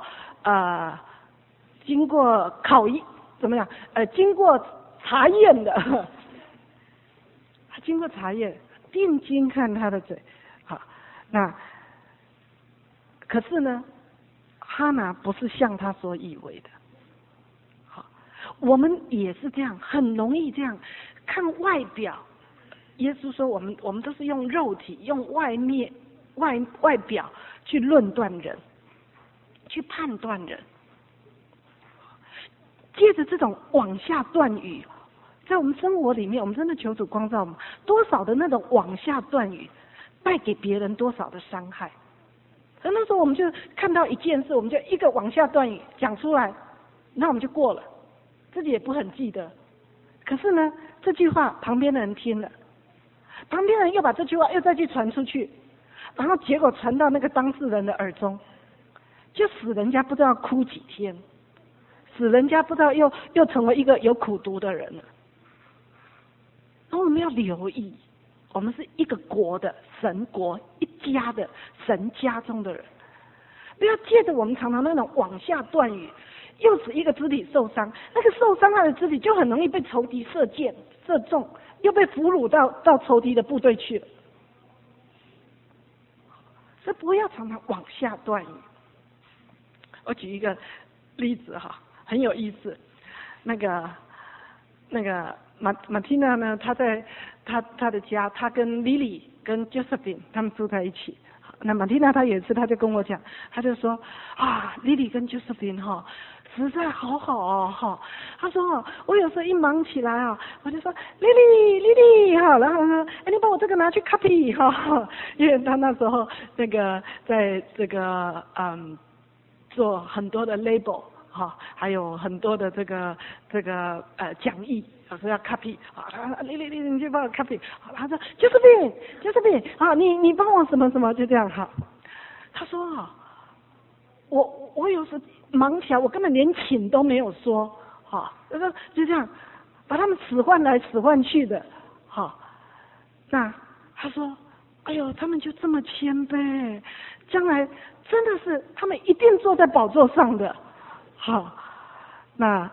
考验，怎么样？经过查验的，他经过查验，定睛看他的嘴。好，那可是呢，哈拿不是像他所以为的。好，我们也是这样，很容易这样看外表。耶稣说，我们都是用肉体、用外表去论断人，去判断人。借着这种往下断语，在我们生活里面，我们真的求主光照我们，多少的那种往下断语，带给别人多少的伤害。那时候我们就看到一件事，我们就一个往下断语讲出来，那我们就过了，自己也不很记得。可是呢，这句话旁边的人听了，旁边人又把这句话又再去传出去，然后结果传到那个当事人的耳中，就使人家不知道哭几天，使人家不知道又成为一个有苦毒的人了。然后我们要留意，我们是一个国的神国，一家的神家中的人，不要借着我们常常那种往下断语，又使一个肢体受伤，那个受伤害的肢体就很容易被仇敌射箭射中，又被俘虏到仇敌的部队去了。所以不要常常往下断语。我举一个例子哈，很有意思。那个马蒂娜呢，她在她的家，她跟 Lily 跟 Josephine 他们住在一起。那马蒂娜她有一次她就跟我讲，她就说啊 ，Lily 跟 Josephine 哈，实在好好哦哈。她说我有时候一忙起来啊，我就说 Lily 哈，然后呢，你把我这个拿去 copy 哈，因为她那时候那个在这个做很多的 label 哈，还有很多的这个讲义，有时候要 copy 啊，你去帮我 copy， 他说 Josephine 啊，你帮我什么什么，就这样哈。他说啊，我有时忙起来，我根本连请都没有说，哈，就这样把他们使唤来使唤去的，哈。那他说，哎呦，他们就这么谦卑，将来真的是他们一定坐在宝座上的，好。那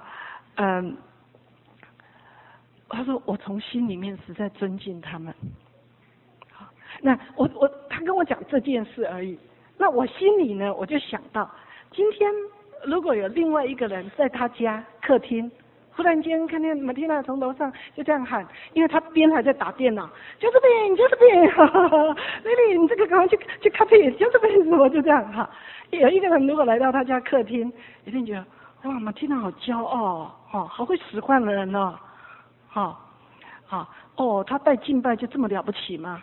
他说我从心里面实在尊敬他们。好，那他跟我讲这件事而已。那我心里呢，我就想到，今天如果有另外一个人在他家客厅，忽然间看见马蒂娜从楼上就这样喊，因为他边还在打电脑，就这边，Lily，你这个赶快去 copy， 就这边什么就这样哈。有一个人如果来到他家客厅，一定觉得哇，马蒂娜好骄傲哦，好会使唤人哦。好，他带敬拜就这么了不起吗？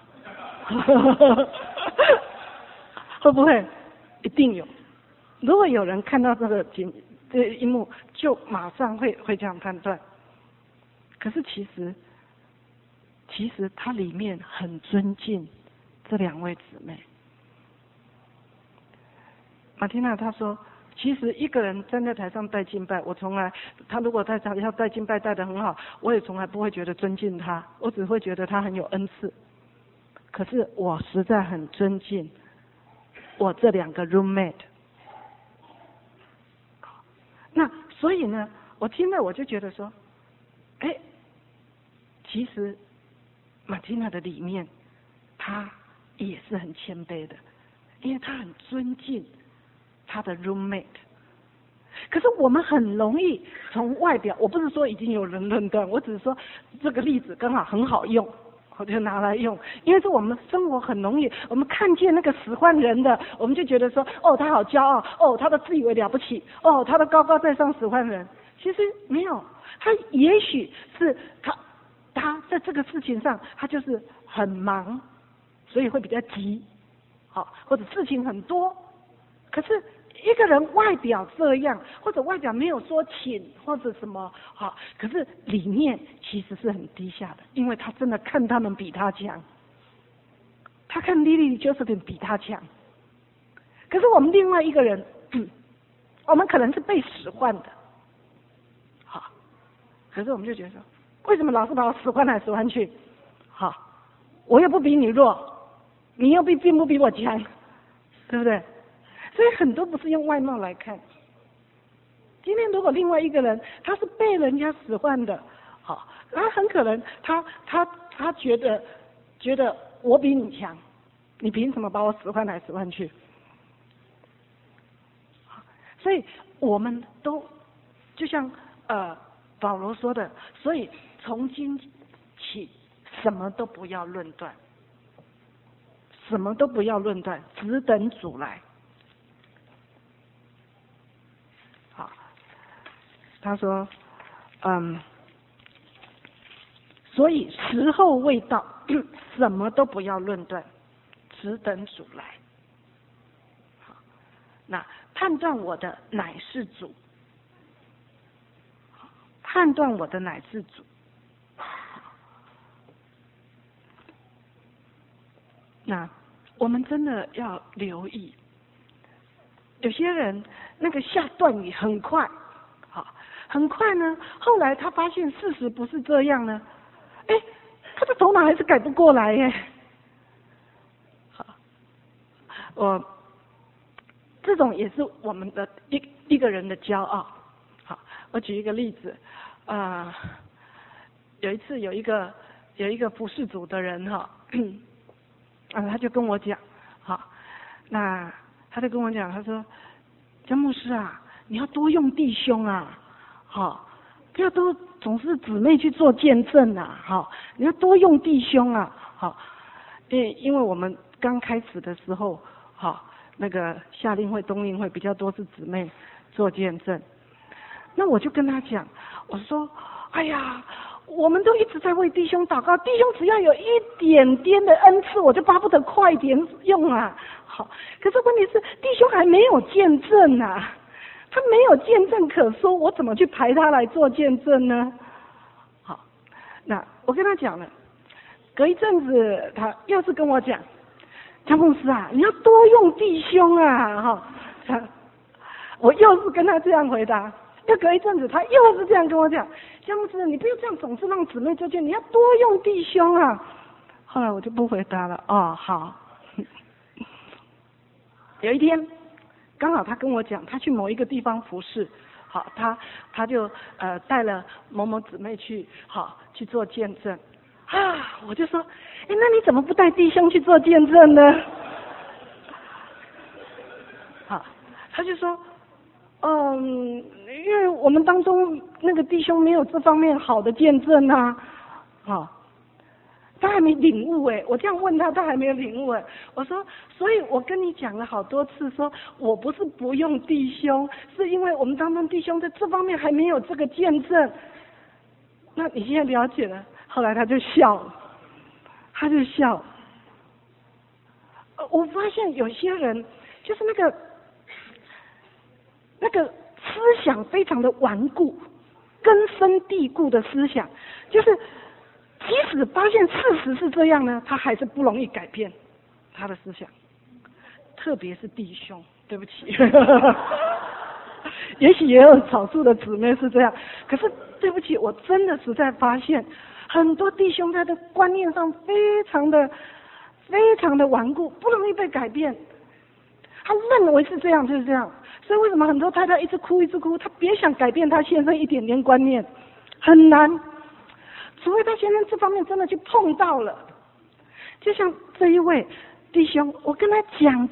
会不会？一定有。如果有人看到这一幕，就马上会这样判断。可是其实他里面很尊敬这两位姊妹。马蒂娜她说，其实一个人站在台上带敬拜，他如果在台上带敬拜带得很好，我也从来不会觉得尊敬他，我只会觉得他很有恩赐。可是我实在很尊敬我这两个 roommate。那所以呢，我听了我就觉得说，其实马蒂娜的里面，她也是很谦卑的，因为她很尊敬他的 roommate。 可是我们很容易从外表，我不是说已经有人论断，我只是说这个例子刚好很好用，我就拿来用。因为是我们生活很容易，我们看见那个使唤人的，我们就觉得说，他好骄傲，他都自以为了不起，他都高高在上使唤人。其实没有，他也许是他在这个事情上他就是很忙，所以会比较急，或者事情很多。可是一个人外表这样，或者外表没有说请或者什么，可是里面其实是很低下的，因为他真的看他们比他强，他看 Lily Josephine 比他强。可是我们另外一个人，我们可能是被使唤的， 可是我们就觉得说，为什么老是把我使唤来使唤去？好，我又不比你弱，你又并不比我强，对不对？所以很多不是用外貌来看。今天如果另外一个人他是被人家使唤的，好，那很可能他觉得我比你强，你凭什么把我使唤来使唤去？所以我们都就像保罗说的，所以从今起什么都不要论断，什么都不要论断，只等主来。好，他说，所以时候未到，什么都不要论断，只等主来。好，那判断我的乃是主，判断我的乃是主。那我们真的要留意，有些人那个下断语很快，好，很快呢，后来他发现事实不是这样呢，他的头脑还是改不过来耶。好，这种也是我们的一个人的骄傲。好，我举一个例子，有一次有一个服事主的人哈，他就跟我讲，好，那他就跟我讲，他说，江牧师啊，你要多用弟兄啊，好，不要都总是姊妹去做见证啊，好，你要多用弟兄啊，好，因为我们刚开始的时候，好，那个夏令会、冬令会比较多是姊妹做见证，那我就跟他讲，我说，哎呀，我们都一直在为弟兄祷告，弟兄只要有一点点的恩赐，我就巴不得快点用啊。好，可是问题是弟兄还没有见证啊，他没有见证可说，我怎么去排他来做见证呢？好，那我跟他讲了，隔一阵子他又是跟我讲，江牧师啊，你要多用弟兄啊，哈，我又是跟他这样回答。又隔一阵子，他又是这样跟我讲，江牧师，你不要这样总是让姊妹做见证，你要多用弟兄啊。后来我就不回答了。哦，好。有一天，刚好他跟我讲，他去某一个地方服侍，好，他就带了某某姊妹去，好去做见证。啊，我就说，那你怎么不带弟兄去做见证呢？好，他就说。因为我们当中那个弟兄没有这方面好的见证啊，好，他还没领悟我这样问他，他还没有领悟我说，所以我跟你讲了好多次，说我不是不用弟兄，是因为我们当中弟兄在这方面还没有这个见证。那你现在了解了？后来他就笑了，我发现有些人就是那个思想非常的顽固，根深蒂固的思想，就是即使发现事实是这样呢，他还是不容易改变他的思想，特别是弟兄，对不起，也许也有少数的姊妹是这样，可是对不起，我真的实在发现很多弟兄他的观念上非常的顽固，不容易被改变，他认为是这样就是这样。所以为什么很多太太一直哭，她别想改变她先生一点点观念，很难，除非她先生这方面真的去碰到了。就像这一位弟兄，我跟他讲，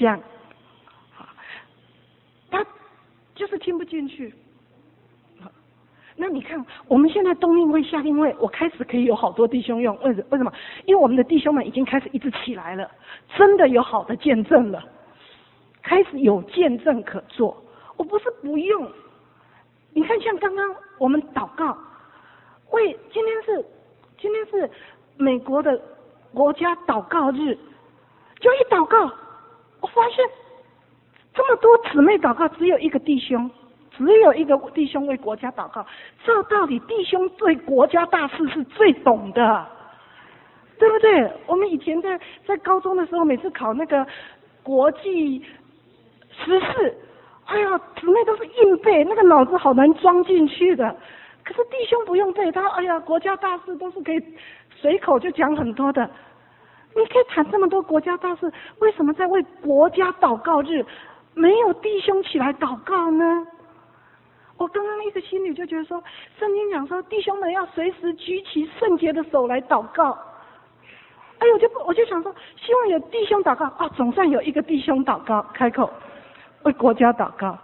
他就是听不进去。那你看，我们现在冬令会、夏令会，我开始可以有好多弟兄用，为什么？因为我们的弟兄们已经开始一直起来了，真的有好的见证了。开始有见证可做，我不是不用。你看，像刚刚我们祷告，今天是美国的国家祷告日，就一祷告，我发现这么多姊妹祷告，只有一个弟兄为国家祷告。照道理，弟兄对国家大事是最懂的，对不对？我们以前在高中的时候，每次考那个国际时事，哎呀，姊妹都是硬背，那个脑子好难装进去的。 可是弟兄不用背，他哎呀，国家大事都是可以随口就讲很多的。你可以谈这么多国家大事，为什么在为国家祷告日没有弟兄起来祷告呢？我刚刚一个心里就觉得说，圣经讲说弟兄们要随时举起圣洁的手来祷告。哎，我就想说，希望有弟兄祷告啊，总算有一个弟兄祷告开口为国家祷告。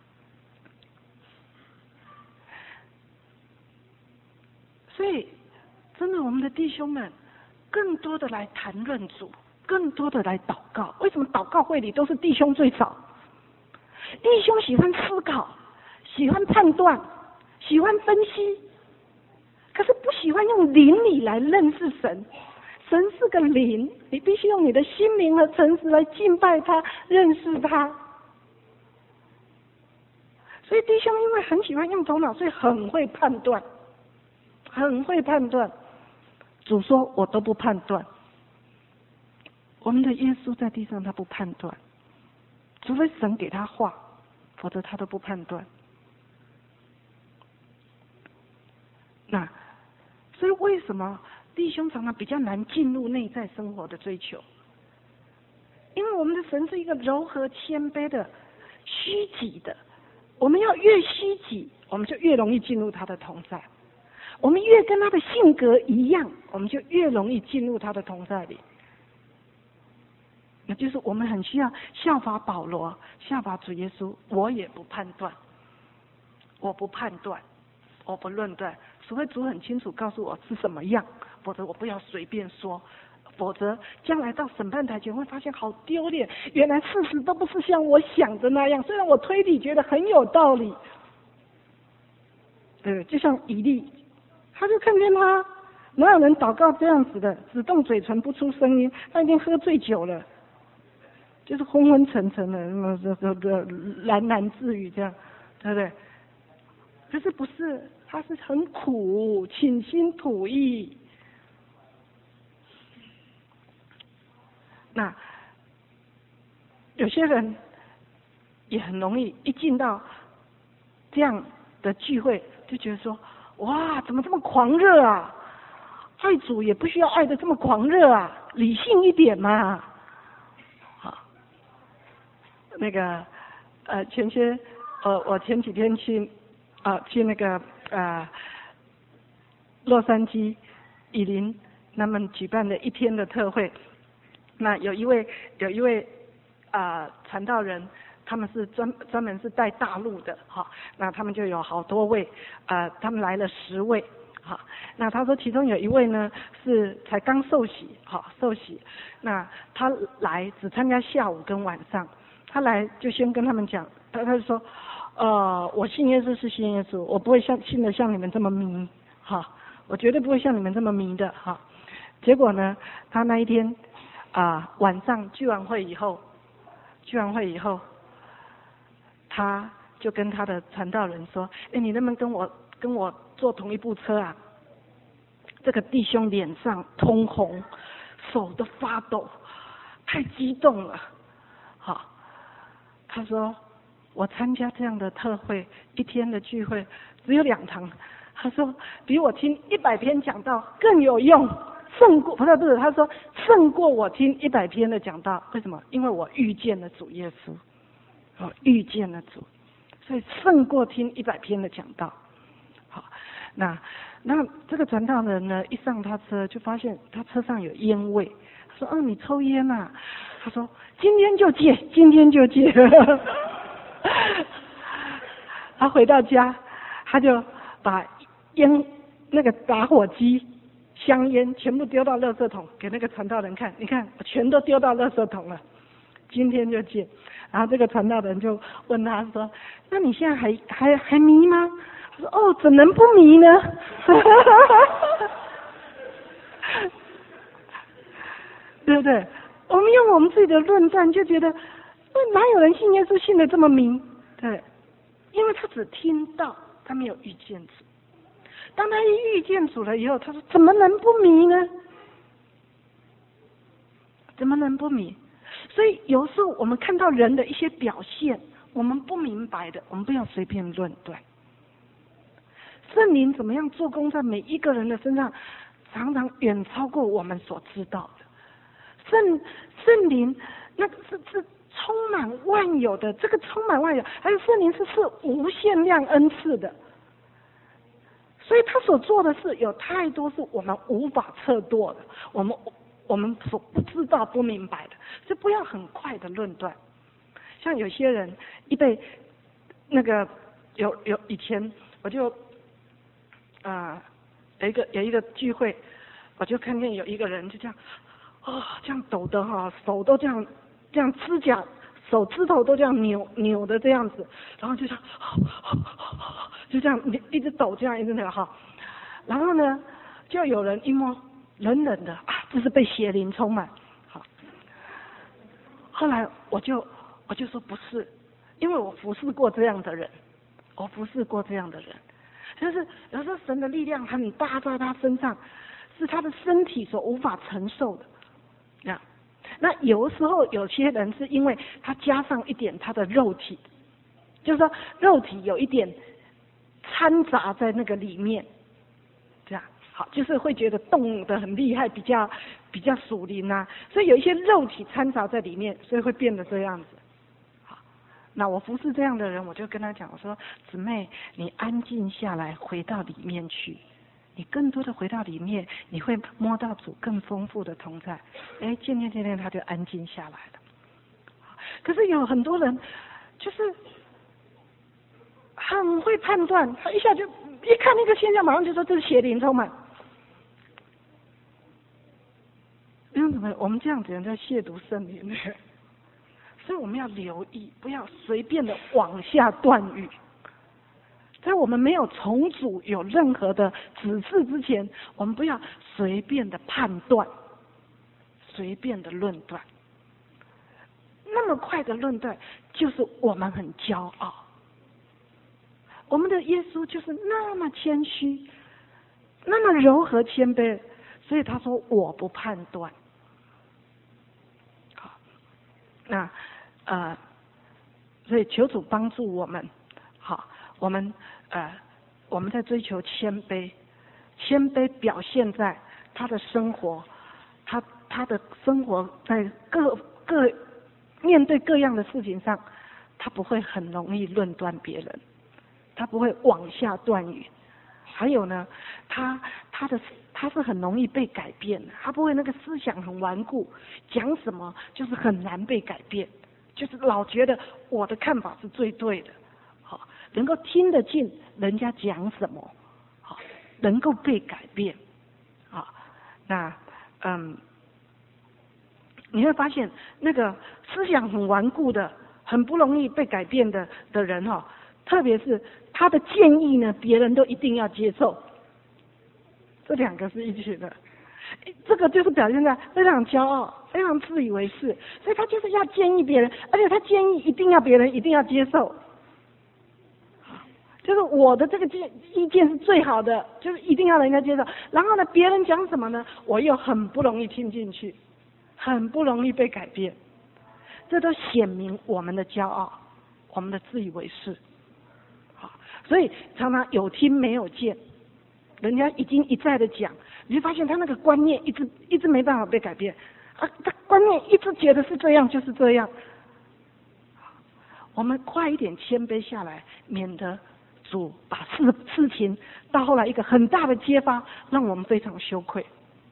所以，真的，我们的弟兄们更多的来谈论主，更多的来祷告。为什么祷告会里都是弟兄最少？弟兄喜欢思考，喜欢判断，喜欢分析，可是不喜欢用灵里来认识神。神是个灵，你必须用你的心灵和诚实来敬拜他，认识他。所以弟兄因为很喜欢用头脑，所以很会判断，很会判断。主说我都不判断。我们的耶稣在地上他不判断，除非神给他话，否则他都不判断。那所以为什么弟兄常常比较难进入内在生活的追求？因为我们的神是一个柔和谦卑的、虚己的。我们要越虚己，我们就越容易进入他的同在。我们越跟他的性格一样，我们就越容易进入他的同在里。那就是我们很需要效法保罗，效法主耶稣。我也不判断，我不判断，我不论断，除非主很清楚告诉我是什么样，否则我不要随便说，否则将来到审判台前会发现好丢脸，原来事实都不是像我想的那样，虽然我推理觉得很有道理。对，就像以利，他就看见他哪有人祷告这样子的，只动嘴唇不出声音，他已经喝醉酒了，就是昏昏沉沉的，喃喃自语这样，对不对？可是不是，他是很苦，倾心吐意。那有些人也很容易一进到这样的聚会，就觉得说，哇，怎么这么狂热啊？爱主也不需要爱得这么狂热啊，理性一点嘛。好，那个我前几天去那个洛杉矶以林他们举办的一天的特会。那有一位传道人，他们是专门是带大陆的哈，那他们就有好多位，他们来了10位，哈，那他说其中有一位呢是才刚受洗，受洗，那他来只参加下午跟晚上，他来就先跟他们讲，他就说，我信耶稣是信耶稣，我不会信得像你们这么迷，哈，我绝对不会像你们这么迷的，哈，结果呢，他那一天。晚上聚完会以后，他就跟他的传道人说：“哎，你能不能跟我坐同一部车啊？”这个弟兄脸上通红，手都发抖，太激动了。好，他说：“我参加这样的特会，一天的聚会只有2堂。”他说：“比我听100篇讲道更有用。”不是，他说胜过我听100篇的讲道，为什么？因为我遇见了主耶稣，我遇见了主，所以胜过听100篇的讲道。好，那这个传道人呢，一上他车就发现他车上有烟味，他说：“你抽烟啊？”他说：“今天就戒。”他回到家，他就把烟那个打火机。香烟全部丢到垃圾桶，给那个传道人看，你看我全都丢到垃圾桶了，今天就戒。然后这个传道人就问他说：“那你现在还迷吗？”他说：“哦，怎能不迷呢？”对不对？我们用我们自己的论战就觉得，哪有人信耶稣信得这么迷？对，因为他只听到，他没有遇见主。当他一遇见主了以后，他说：“怎么能不迷呢？怎么能不迷？”所以有时候我们看到人的一些表现，我们不明白的，我们不要随便论断。 圣灵怎么样做工在每一个人的身上，常常远超过我们所知道的。圣灵那个是充满万有的，这个充满万有，还有圣灵是无限量恩赐的，所以他所做的事有太多是我们无法测度的，我们所不知道不明白的，所以不要很快的论断。像有些人那个有以前我就有一个聚会，我就看见有一个人就这样这样抖的手都这样指甲手指头都这样扭的这样子，然后就这样就这样一直抖，这样一直那个然后呢就有人一摸冷冷的这是被邪灵充满。后来我就说不是，因为我服侍过这样的人，就是有时候神的力量很大在他身上，是他的身体所无法承受的。那有的时候有些人是因为他加上一点他的肉体，就是说肉体有一点掺杂在那个里面，这样好，就是会觉得动得很厉害，比较属灵所以有一些肉体掺杂在里面，所以会变得这样子。好，那我服侍这样的人，我就跟他讲，我说姊妹，你安静下来，回到里面去。你更多的回到里面，你会摸到主更丰富的同在。渐渐他就安静下来了。可是有很多人就是很会判断，他一下就一看那个现象，马上就说这是邪灵充满。因为什么？我们这样子人在亵渎圣灵，所以我们要留意，不要随便的往下断语。在我们没有从主有任何的指示之前，我们不要随便的判断，随便的论断。那么快的论断，就是我们很骄傲。我们的耶稣就是那么谦虚，那么柔和谦卑，所以他说我不判断。好，那所以求主帮助我们。好，我们在追求谦卑，谦卑表现在他的生活，他的生活在各面对各样的事情上，他不会很容易论断别人，他不会往下断语。还有呢，他是很容易被改变的，他不会那个思想很顽固，讲什么就是很难被改变，就是老觉得我的看法是最对的。好，能够听得进人家讲什么，好，能够被改变。好，那你会发现那个思想很顽固的、很不容易被改变的人特别是他的建议呢，别人都一定要接受。这两个是一起的，这个就是表现在非常骄傲、非常自以为是，所以他就是要建议别人，而且他建议一定要别人一定要接受。就是我的这个意见是最好的，就是一定要人家接受。然后呢，别人讲什么呢，我又很不容易听进去，很不容易被改变。这都显明我们的骄傲，我们的自以为是。好，所以常常有听没有见，人家已经一再的讲，你就发现他那个观念一直没办法被改变他观念一直觉得是这样就是这样。我们快一点谦卑下来，免得主把事情到后来一个很大的揭发，让我们非常羞愧。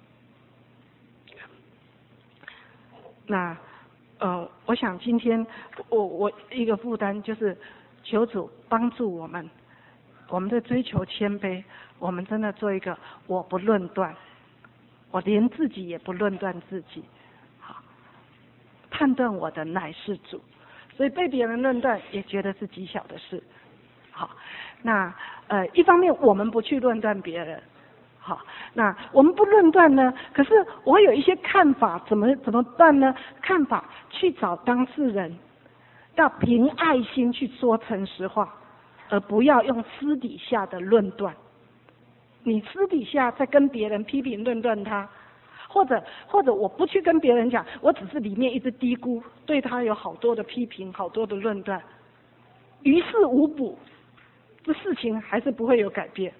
那我想今天我一个负担就是求主帮助我们在追求谦卑，我们真的做一个我不论断，我连自己也不论断自己，好，判断我的乃是主，所以被别人论断也觉得是极小的事。好，那一方面我们不去论断别人，好，那我们不论断呢，可是我有一些看法，怎么办呢？看法去找当事人，要凭爱心去说诚实话，而不要用私底下的论断。你私底下在跟别人批评论断他，或者我不去跟别人讲，我只是里面一直嘀咕，对他有好多的批评，好多的论断，于事无补，这事情还是不会有改变。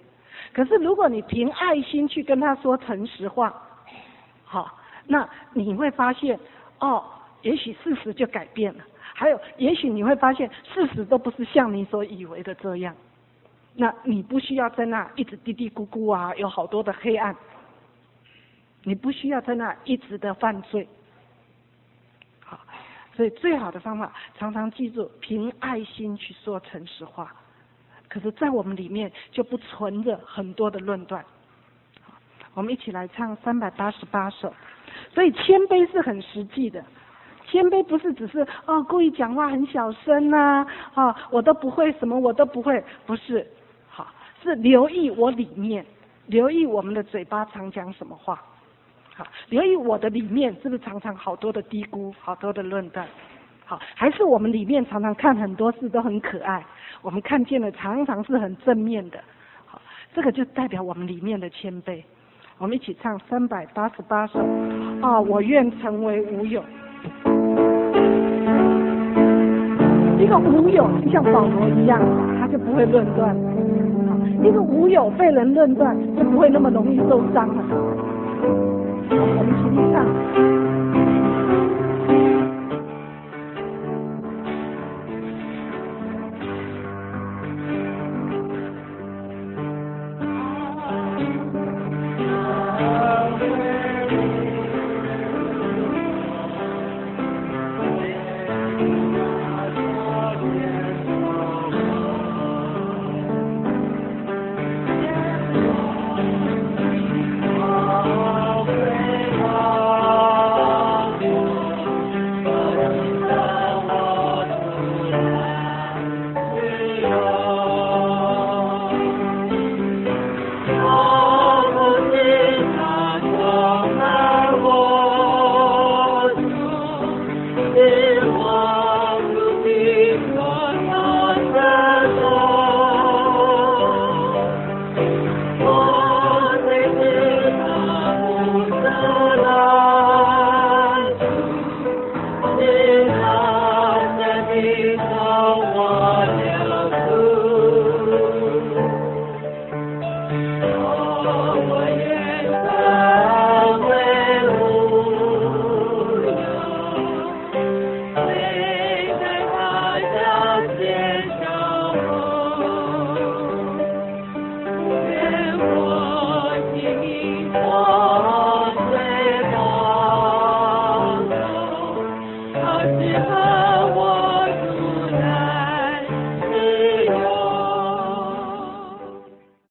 可是如果你凭爱心去跟他说诚实话，好，那你会发现，也许事实就改变了。还有，也许你会发现事实都不是像你所以为的这样。那你不需要在那一直嘀嘀咕咕啊，有好多的黑暗。你不需要在那一直的犯罪。好，所以最好的方法，常常记住，凭爱心去说诚实话。可是，在我们里面就不存着很多的论断。我们一起来唱388首。所以谦卑是很实际的。谦卑不是只是故意讲话很小声我都不会，什么我都不会，不是，好，是留意我里面，留意我们的嘴巴常讲什么话，好，留意我的里面是不是常常好多的低估，好多的论断，好，还是我们里面常常看很多事都很可爱，我们看见的常常是很正面的，好，这个就代表我们里面的谦卑。我们一起唱388首我愿成为无有。一个无有就像保罗一样，他就不会论断；一个无有被人论断，就不会那么容易受伤了。我们一起唱。